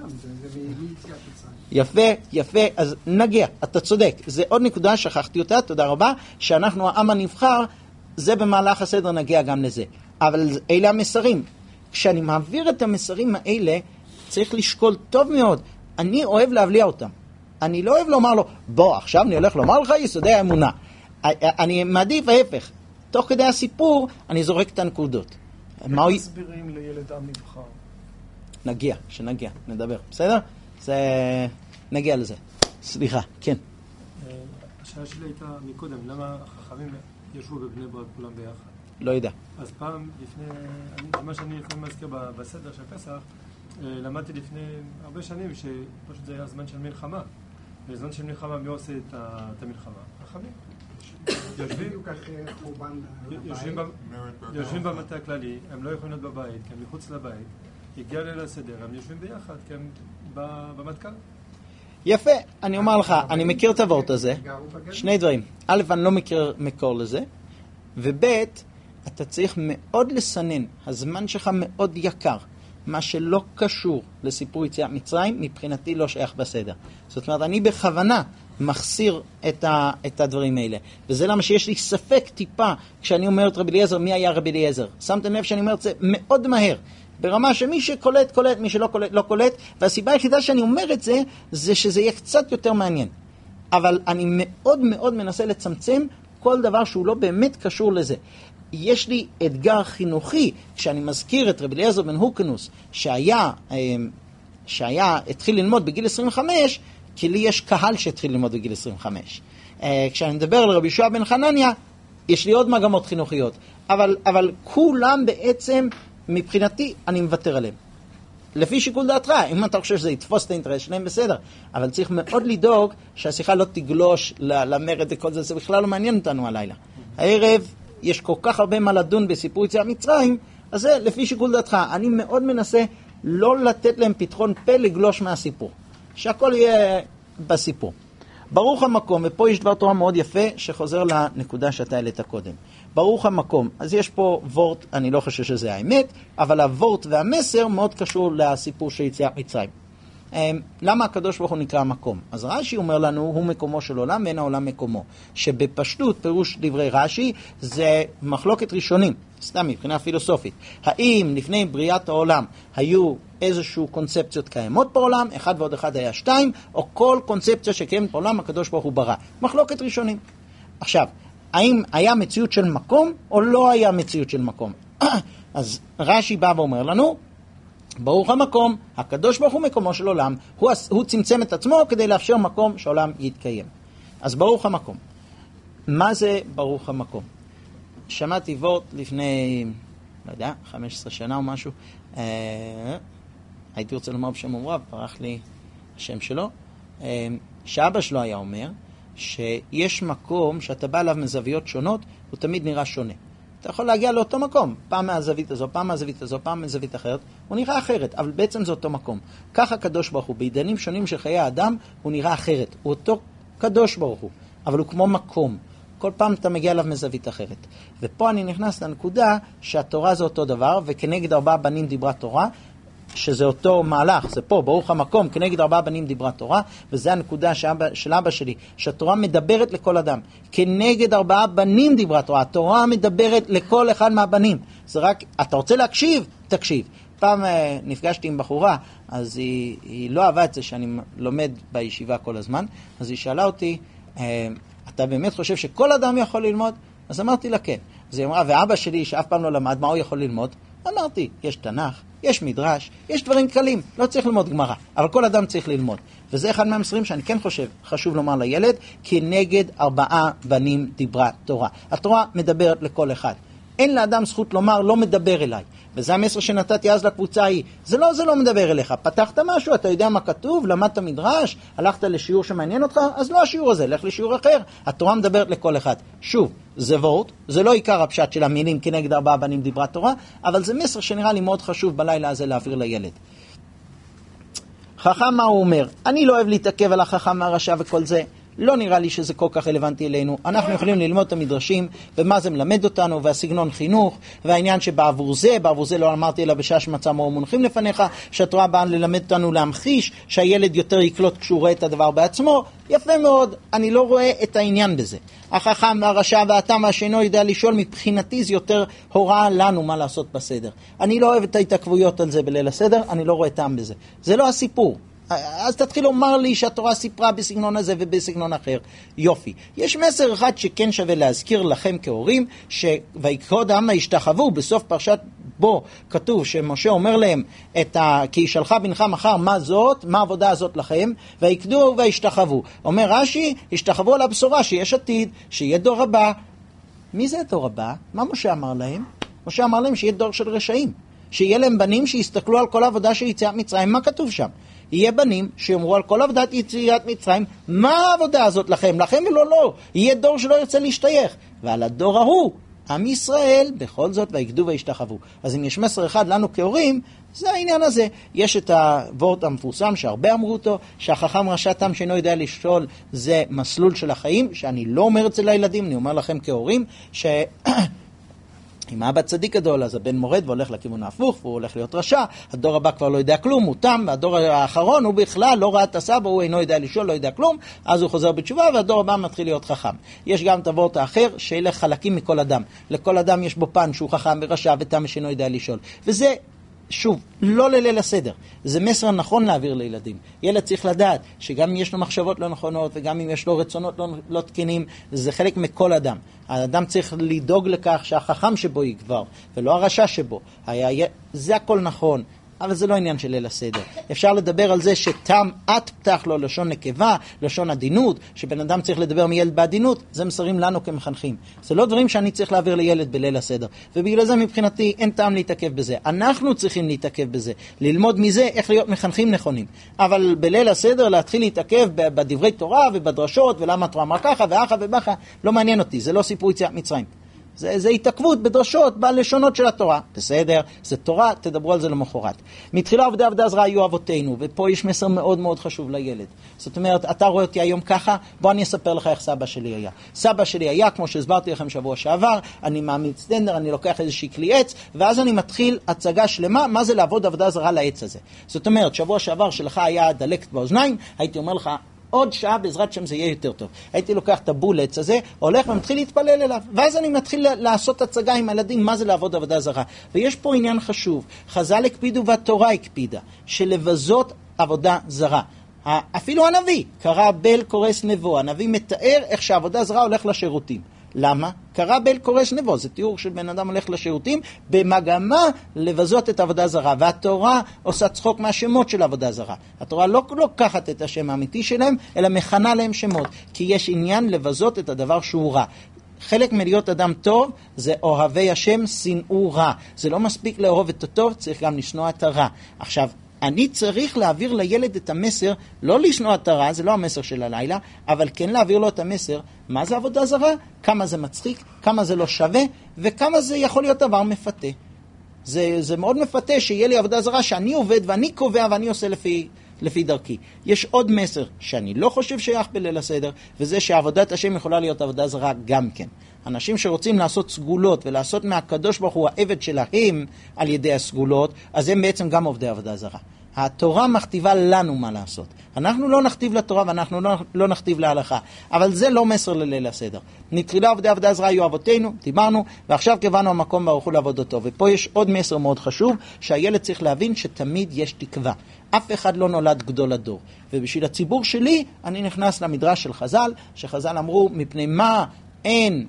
יפה, יפה, אז נגיע, אתה צודק. זה עוד נקודה, שכחתי אותה, תודה רבה, שאנחנו העם הנבחר, זה במהלך הסדר נגיע גם לזה. אבל אלה המסרים. כשאני מעביר את המסרים האלה, צריך לשקול טוב מאוד. אני אוהב להבליע אותם. אני לא אוהב לומר לו, בוא, עכשיו אני הולך לומר לך יסודי האמונה. אני מעדיף ההפך. תוך כדי הסיפור, אני זורק את הנקודות. איך מסבירים לילד עם נבחר? נגיע, שנגיע, נדבר. בסדר? זה... נגיע לזה. סליחה, כן. השאלה שלי הייתה מקודם, למה החכמים ישבו בבני ברק כולם ביחד? לא יודע. אז פעם לפני, מה שאני לפעמים מזכיר בסדר של פסח, למדתי לפני הרבה שנים שפשוט זה היה זמן של מלחמה. בזמן של מלחמה מי עושה את המלחמה? החכמים. יושבים במטה הכללי, הם לא יכולים להיות בבית, כי הם מחוץ לבית, הגיע ליל הסדר, הם יושבים ביחד, כי הם במטכ"ל. יפה, אני אומר לך, אני מכיר את הוורט הזה, שני דברים. א', אני לא מכיר מקור לזה, וב', אתה צריך מאוד לסנן, הזמן שלך מאוד יקר. מה שלא קשור לסיפור יציאת מצרים, מבחינתי לא שייך בסדר. זאת אומרת, אני בכוונה מחסיר את, ה, את הדברים האלה. וזה למה שיש לי ספק טיפה כשאני אומר את רבי אליעזר, מי היה רבי אליעזר? שמתם לב שאני אומר את זה מאוד מהר. ברמה שמי שקולט, קולט, מי שלא קולט, לא קולט. והסיבה היחידה שאני אומר את זה, זה שזה יהיה קצת יותר מעניין. אבל אני מאוד מאוד מנסה לצמצם כל דבר שהוא לא באמת קשור לזה. יש לי אתגר חינוכי, כשאני מזכיר את רבי אליעזר בן הורקנוס, שהיה, שהיה, התחיל ללמוד בגיל עשרים וחמש, כי לי יש קהל שהתחיל ללמוד בגיל עשרים וחמש. כשאני מדבר על רבי יהושע בן חנניה, יש לי עוד מגמות חינוכיות, אבל, אבל כולם בעצם, מבחינתי, אני מוותר עליהם. לפי שיקול דעתך, אם אתה חושב שזה יתפוס את האינטרס שלהם, בסדר. אבל צריך מאוד לדאוג שהשיחה לא תגלוש למרד וכל זה, זה בכלל לא מעניין אותנו הלילה. הערב יש כל כך הרבה מה לדון בסיפור יציאת מצרים, אז זה לפי שיקול דעתך. אני מאוד מנסה לא לתת להם פתחון פה לגלוש מהסיפור. שהכל יהיה בסיפור. ברוך המקום, ופה יש דבר תורה מאוד יפה שחוזר לנקודה שאתה העלית קודם. ברוך המקום. אז יש פה וורט, אני לא חושב שזה האמת, אבל הוורט והמסר מאוד קשור לסיפור של יציאת מצרים. למה הקדוש ברוך הוא נקרא מקום? אז רש"י אומר לנו, הוא מקומו של עולם ואין העולם מקומו. שבפשטות פירוש דברי רש"י זה מחלוקת ראשונים, סתם מבחינה פילוסופית. האם לפני בריאת העולם היו איזשהו קונספציות קיימות בעולם, אחד ועוד אחד היה שתיים, או כל קונספציה שקיימת בעולם הקדוש ברוך הוא ברא. מחלוקת ראשונים. עכשיו, האם היה מציאות של מקום או לא היה מציאות של מקום? אז רש"י בא ואומר לנו, ברוך המקום, הקדוש ברוך הוא מקומו של עולם, הוא, הוא צמצם את עצמו כדי לאפשר מקום שהעולם יתקיים. אז ברוך המקום. מה זה ברוך המקום? שמעתי וורט לפני, לא יודע, חמש עשרה שנה או משהו, אה, הייתי רוצה לומר בשם אומריו, פרח לי השם שלו, אה, שאבא שלו היה אומר, שיש מקום שאתה בא אליו מזוויות שונות, הוא תמיד נראה שונה. אתה יכול להגיע לאותו מקום, פעם מהזווית הזו, פעם מהזווית הזו, פעם מהזווית אחרת, הוא נראה אחרת, אבל בעצם זה אותו מקום. ככה הקדוש ברוך הוא, בעידנים שונים של חיי האדם, הוא נראה אחרת. הוא אותו קדוש ברוך הוא, אבל הוא כמו מקום. כל פעם אתה מגיע אליו מזווית אחרת. ופה אני נכנס לנקודה שהתורה זה אותו דבר, וכנגד ארבעה בנים דיברה תורה, שזה אותו מהלך, זה פה, ברוך המקום, כנגד ארבעה בנים דיברה תורה, וזה הנקודה שאבא, של אבא שלי, שהתורה מדברת לכל אדם. כנגד ארבעה בנים דיברה תורה, התורה מדברת לכל אחד מהבנים. זה רק, אתה רוצה להקשיב? תקשיב. פעם אה, נפגשתי עם בחורה, אז היא, היא לא אהבה את זה שאני לומד בישיבה כל הזמן, אז היא שאלה אותי, אה, אתה באמת חושב שכל אדם יכול ללמוד? אז אמרתי לה כן. אז היא אמרה, ואבא שלי שאף פעם לא למד, מה הוא יכול ללמוד? אמרתי, יש תנ"ך, יש מדרש, יש דברים קלים, לא צריך ללמוד גמרא, אבל כל אדם צריך ללמוד. וזה אחד מהמסרים שאני כן חושב, חשוב לומר לילד, כי נגד ארבעה בנים דיברה תורה. התורה מדברת לכל אחד. אין לאדם זכות לומר, לא מדבר אליי. וזה המסר שנתתי אז לקבוצה ההיא. זה לא, זה לא מדבר אליך. פתחת משהו, אתה יודע מה כתוב, למדת מדרש, הלכת לשיעור שמעניין אותך, אז לא השיעור הזה, לך לשיעור אחר. התורה מדברת לכל אחד. שוב, זה וורט, זה לא עיקר הפשט של המילים כנגד ארבעה בנים דיברה תורה, אבל זה מסר שנראה לי מאוד חשוב בלילה הזה להעביר לילד. חכם מה הוא אומר? אני לא אוהב להתעכב על החכם מהרשע וכל זה. לא נראה לי שזה כל כך רלוונטי אלינו. אנחנו יכולים ללמוד את המדרשים ומה זה מלמד אותנו, והסגנון חינוך, והעניין שבעבור זה, בעבור זה לא אמרתי אלא בשעה שמצא מאור מונחים לפניך, שהתורה באה ללמד אותנו להמחיש, שהילד יותר יקלוט כשהוא רואה את הדבר בעצמו. יפה מאוד, אני לא רואה את העניין בזה. החכם, הרשע והתם שאינו יודע לשאול, מבחינתי זה יותר הוראה לנו מה לעשות בסדר. אני לא אוהב את ההתעכבויות על זה בליל הסדר, אני לא רואה טעם בזה. זה לא הסיפור. אז תתחיל לומר לי שהתורה סיפרה בסגנון הזה ובסגנון אחר. יופי. יש מסר אחד שכן שווה להזכיר לכם כהורים, שויקרא העם ישתחוו, בסוף פרשת בו כתוב שמשה אומר להם, את ה... כי ישלחה בנך מחר, מה זאת? מה העבודה הזאת לכם? ויקדו וישתחוו. אומר רש"י, ישתחוו על הבשורה שיש עתיד, שיהיה דור הבא. מי זה דור הבא? מה משה אמר להם? משה אמר להם שיהיה דור של רשעים. שיהיה להם בנים שיסתכלו על כל העבודה של יציאת מצרים. מה כתוב שם? יהיה בנים שיאמרו על כל עבודת יציאת מצרים, מה העבודה הזאת לכם? לכם ולא לא. יהיה דור שלא ירצה להשתייך. ועל הדור ההוא, עם ישראל, בכל זאת, ויקדו וישתחוו. אז אם יש מסר אחד לנו כהורים, זה העניין הזה. יש את הוורט המפורסם שהרבה אמרו אותו, שהחכם רשע תם שאינו יודע לשאול, זה מסלול של החיים, שאני לא אומר את זה לילדים, אני אומר לכם כהורים, ש... אם האבא צדיק גדול, אז הבן מורד והולך לכיוון ההפוך, והוא הולך להיות רשע, הדור הבא כבר לא יודע כלום, הוא תם, והדור האחרון הוא בכלל לא ראה את הסבא, הוא אינו יודע לשאול, לא יודע כלום, אז הוא חוזר בתשובה, והדור הבא מתחיל להיות חכם. יש גם את הוורט האחר, שאלה חלקים מכל אדם. לכל אדם יש בו פן שהוא חכם ורשע ותם שאינו יודע לשאול. וזה, שוב, לא לליל הסדר. זה מסר נכון להעביר לילדים. ילד צריך לדעת שגם אם יש לו מחשבות לא נכונות, וגם אם יש לו רצונות לא, לא תקינים, זה חלק מכל אדם. האדם צריך לדאוג לכך שהחכם שבו יגבר, ולא הרשע שבו. היה, זה הכל נכון, אבל זה לא עניין של ליל הסדר. אפשר לדבר על זה שתם את פתח לו לשון נקבה, לשון עדינות, שבן אדם צריך לדבר מילד בעדינות, זה מסרים לנו כמחנכים. זה לא דברים שאני צריך להעביר לילד בליל הסדר. ובגלל זה מבחינתי אין טעם להתעכב בזה. אנחנו צריכים להתעכב בזה, ללמוד מזה איך להיות מחנכים נכונים. אבל בליל הסדר להתחיל להתעכב בדברי תורה ובדרשות, ולמה התורה אמרה ככה ואחה ובכה, לא מעניין אותי. זה לא סיפור יציאת מצרים. זה, זה התעכבות בדרשות בלשונות של התורה. בסדר, זה תורה, תדברו על זה למחרת. מתחילה עבדי עבדי עזרא היו אבותינו, ופה יש מסר מאוד מאוד חשוב לילד. זאת אומרת, אתה רואה אותי היום ככה, בוא אני אספר לך איך סבא שלי היה. סבא שלי היה, כמו שהסברתי לכם שבוע שעבר, אני מעמיד סטנדר, אני לוקח איזושהי כלי עץ, ואז אני מתחיל הצגה שלמה, מה זה לעבוד עבודה זרה לעץ הזה. זאת אומרת, שבוע שעבר שלך היה דלקת באוזניים, הייתי אומר לך, עוד שעה בעזרת שם זה יהיה יותר טוב. הייתי לוקח את הבולץ הזה, הולך ומתחיל להתפלל אליו. ואז אני מתחיל לעשות הצגה עם הילדים, מה זה לעבוד עבודה זרה. ויש פה עניין חשוב. חז"ל הקפידו והתורה הקפידה, שלבזות עבודה זרה. אפילו הנביא, קרא בל קורס נבו. הנביא מתאר איך שהעבודה זרה הולך לשירותים. למה? קרא בל קורס נבו. זה תיאור של בן אדם הולך לשירותים במגמה לבזות את העבודה זרה. והתורה עושה צחוק מהשמות של העבודה זרה. התורה לא לוקחת את השם האמיתי שלהם, אלא מכנה להם שמות. כי יש עניין לבזות את הדבר שהוא רע. חלק מלהיות אדם טוב זה אוהבי השם, שנאו רע. זה לא מספיק לאהוב את הטוב, צריך גם לשנוא את הרע. עכשיו, אני צריך להעביר לילד את המסר, לא לשנוא את הרע, זה לא המסר של הלילה, אבל כן להעביר לו את המסר, מה זה עבודה זרה, כמה זה מצחיק, כמה זה לא שווה, וכמה זה יכול להיות דבר מפתה. זה, זה מאוד מפתה שיהיה לי עבודה זרה שאני עובד ואני קובע ואני עושה לפי, לפי דרכי. יש עוד מסר שאני לא חושב שייך בליל הסדר, וזה שעבודת השם יכולה להיות עבודה זרה גם כן. אנשים שרוצים לעשות סגולות ולעשות מהקדוש ברוך הוא העבד שלהם על ידי הסגולות, אז הם בעצם גם עובדי עבודה זרה. התורה מכתיבה לנו מה לעשות. אנחנו לא נכתיב לתורה ואנחנו לא, לא נכתיב להלכה. אבל זה לא מסר לליל הסדר. נתחילה עבדי עבודה זרה היו אבותינו, דיברנו, ועכשיו קבענו המקום ברוך הוא לעבוד אותו. ופה יש עוד מסר מאוד חשוב, שהילד צריך להבין שתמיד יש תקווה. אף אחד לא נולד גדול הדור. ובשביל הציבור שלי, אני נכנס למדרש של חז"ל, שחז"ל אמרו, מפני מה אין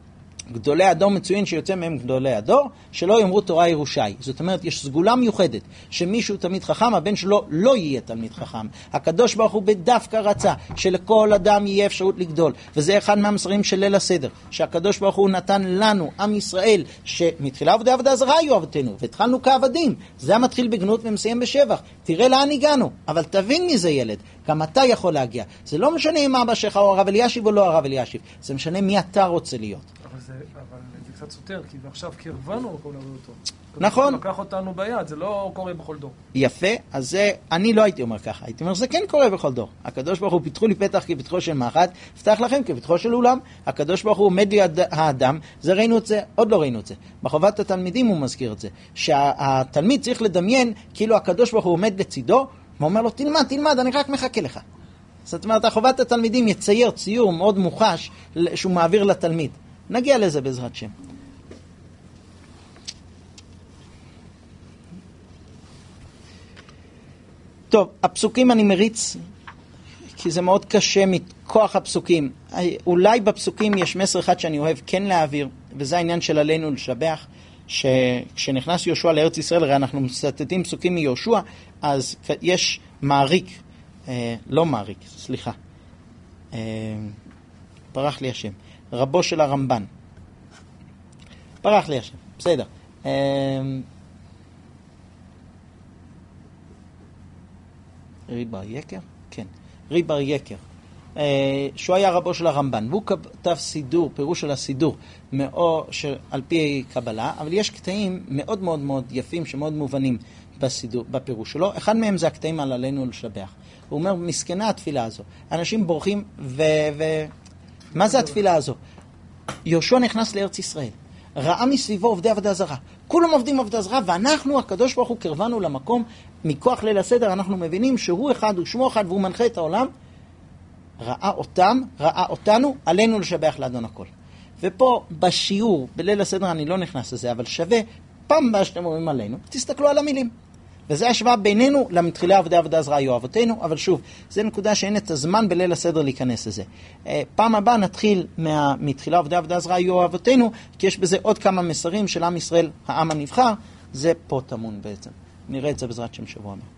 גדולי הדור מצוין שיוצא מהם גדולי הדור, שלא יאמרו תורה ירושי. זאת אומרת, יש סגולה מיוחדת, שמישהו תלמיד חכם, הבן שלו לא יהיה תלמיד חכם. הקדוש ברוך הוא בדווקא רצה, שלכל אדם יהיה אפשרות לגדול. וזה אחד מהמסרים של ליל הסדר, שהקדוש ברוך הוא נתן לנו, עם ישראל, שמתחילה עבדי עבודה זרה היו אבותינו, והתחלנו כעבדים. זה המתחיל בגנות ומסיים בשבח. תראה לאן הגענו, אבל תבין מי זה ילד. גם אתה יכול להגיע. זה לא משנה אם אבא שלך או הרב אלישיב או לא הרב אלישיב. זה משנה מי אתה רוצה להיות. אבל זה, אבל זה קצת סותר, כי עכשיו קרבנו מקום לעבוד אותו. נכון. לקח אותנו ביד, זה לא קורה בכל דור. יפה, אז זה, אני לא הייתי אומר ככה. הייתי אומר, זה כן קורה בכל דור. הקדוש ברוך הוא פיתחו לי פתח כפתחו של מחט, פתח לכם כפתחו של אולם. הקדוש ברוך הוא עומד ליד האדם, זה ראינו את זה, עוד לא ראינו את זה. בחובת התלמידים הוא מזכיר את זה. שהתלמיד צריך לדמיין, כאילו הקדוש ברוך הוא עומד לצידו, ואומר לו, תלמד, תלמד, אני רק מחכה לך. זאת אומרת, חובת התלמידים יצייר ציור מאוד מוחש שהוא מעביר לתלמיד. נגיע לזה בעזרת שם. טוב, הפסוקים אני מריץ, כי זה מאוד קשה מכוח הפסוקים. אולי בפסוקים יש מסר אחד שאני אוהב כן להעביר, וזה העניין של עלינו לשבח, שכשנכנס יהושע לארץ ישראל, הרי אנחנו מצטטים פסוקים מיהושע, אז יש מעריק, אה, לא מעריק, סליחה, אה, ברח לי השם, רבו של הרמב"ן, ברח לי השם, בסדר. אה, ריבר יקר? כן, ריבר יקר. שהוא היה רבו של הרמב"ן, והוא כתב סידור, פירוש של הסידור, על פי קבלה, אבל יש קטעים מאוד מאוד מאוד יפים, שמאוד מובנים בסידור, בפירוש שלו. אחד מהם זה הקטעים על עלינו לשבח. הוא אומר, מסכנה התפילה הזו. אנשים בורחים, ו... ו... מה זה התפילה הזו? יהושע נכנס לארץ ישראל, ראה מסביבו עובדי עבודה זרה. כולם עובדים עבודה זרה, ואנחנו, הקדוש ברוך הוא, קרבנו למקום, מכוח ליל הסדר, אנחנו מבינים שהוא אחד, הוא שמו אחד, והוא מנחה את העולם. ראה אותם, ראה אותנו, עלינו לשבח לאדון הכל. ופה בשיעור, בליל הסדר אני לא נכנס לזה, אבל שווה, פעם הבאה שאתם אומרים עלינו, תסתכלו על המילים. וזה השוואה בינינו למתחילי עבדי עבודה זרה היו אבותינו, אבל שוב, זה נקודה שאין את הזמן בליל הסדר להיכנס לזה. פעם הבאה נתחיל מתחילה עבדי עבודה זרה היו אבותינו, כי יש בזה עוד כמה מסרים של עם ישראל, העם הנבחר, זה פה טמון בעצם. נראה את זה בעזרת שם שבוע הבא.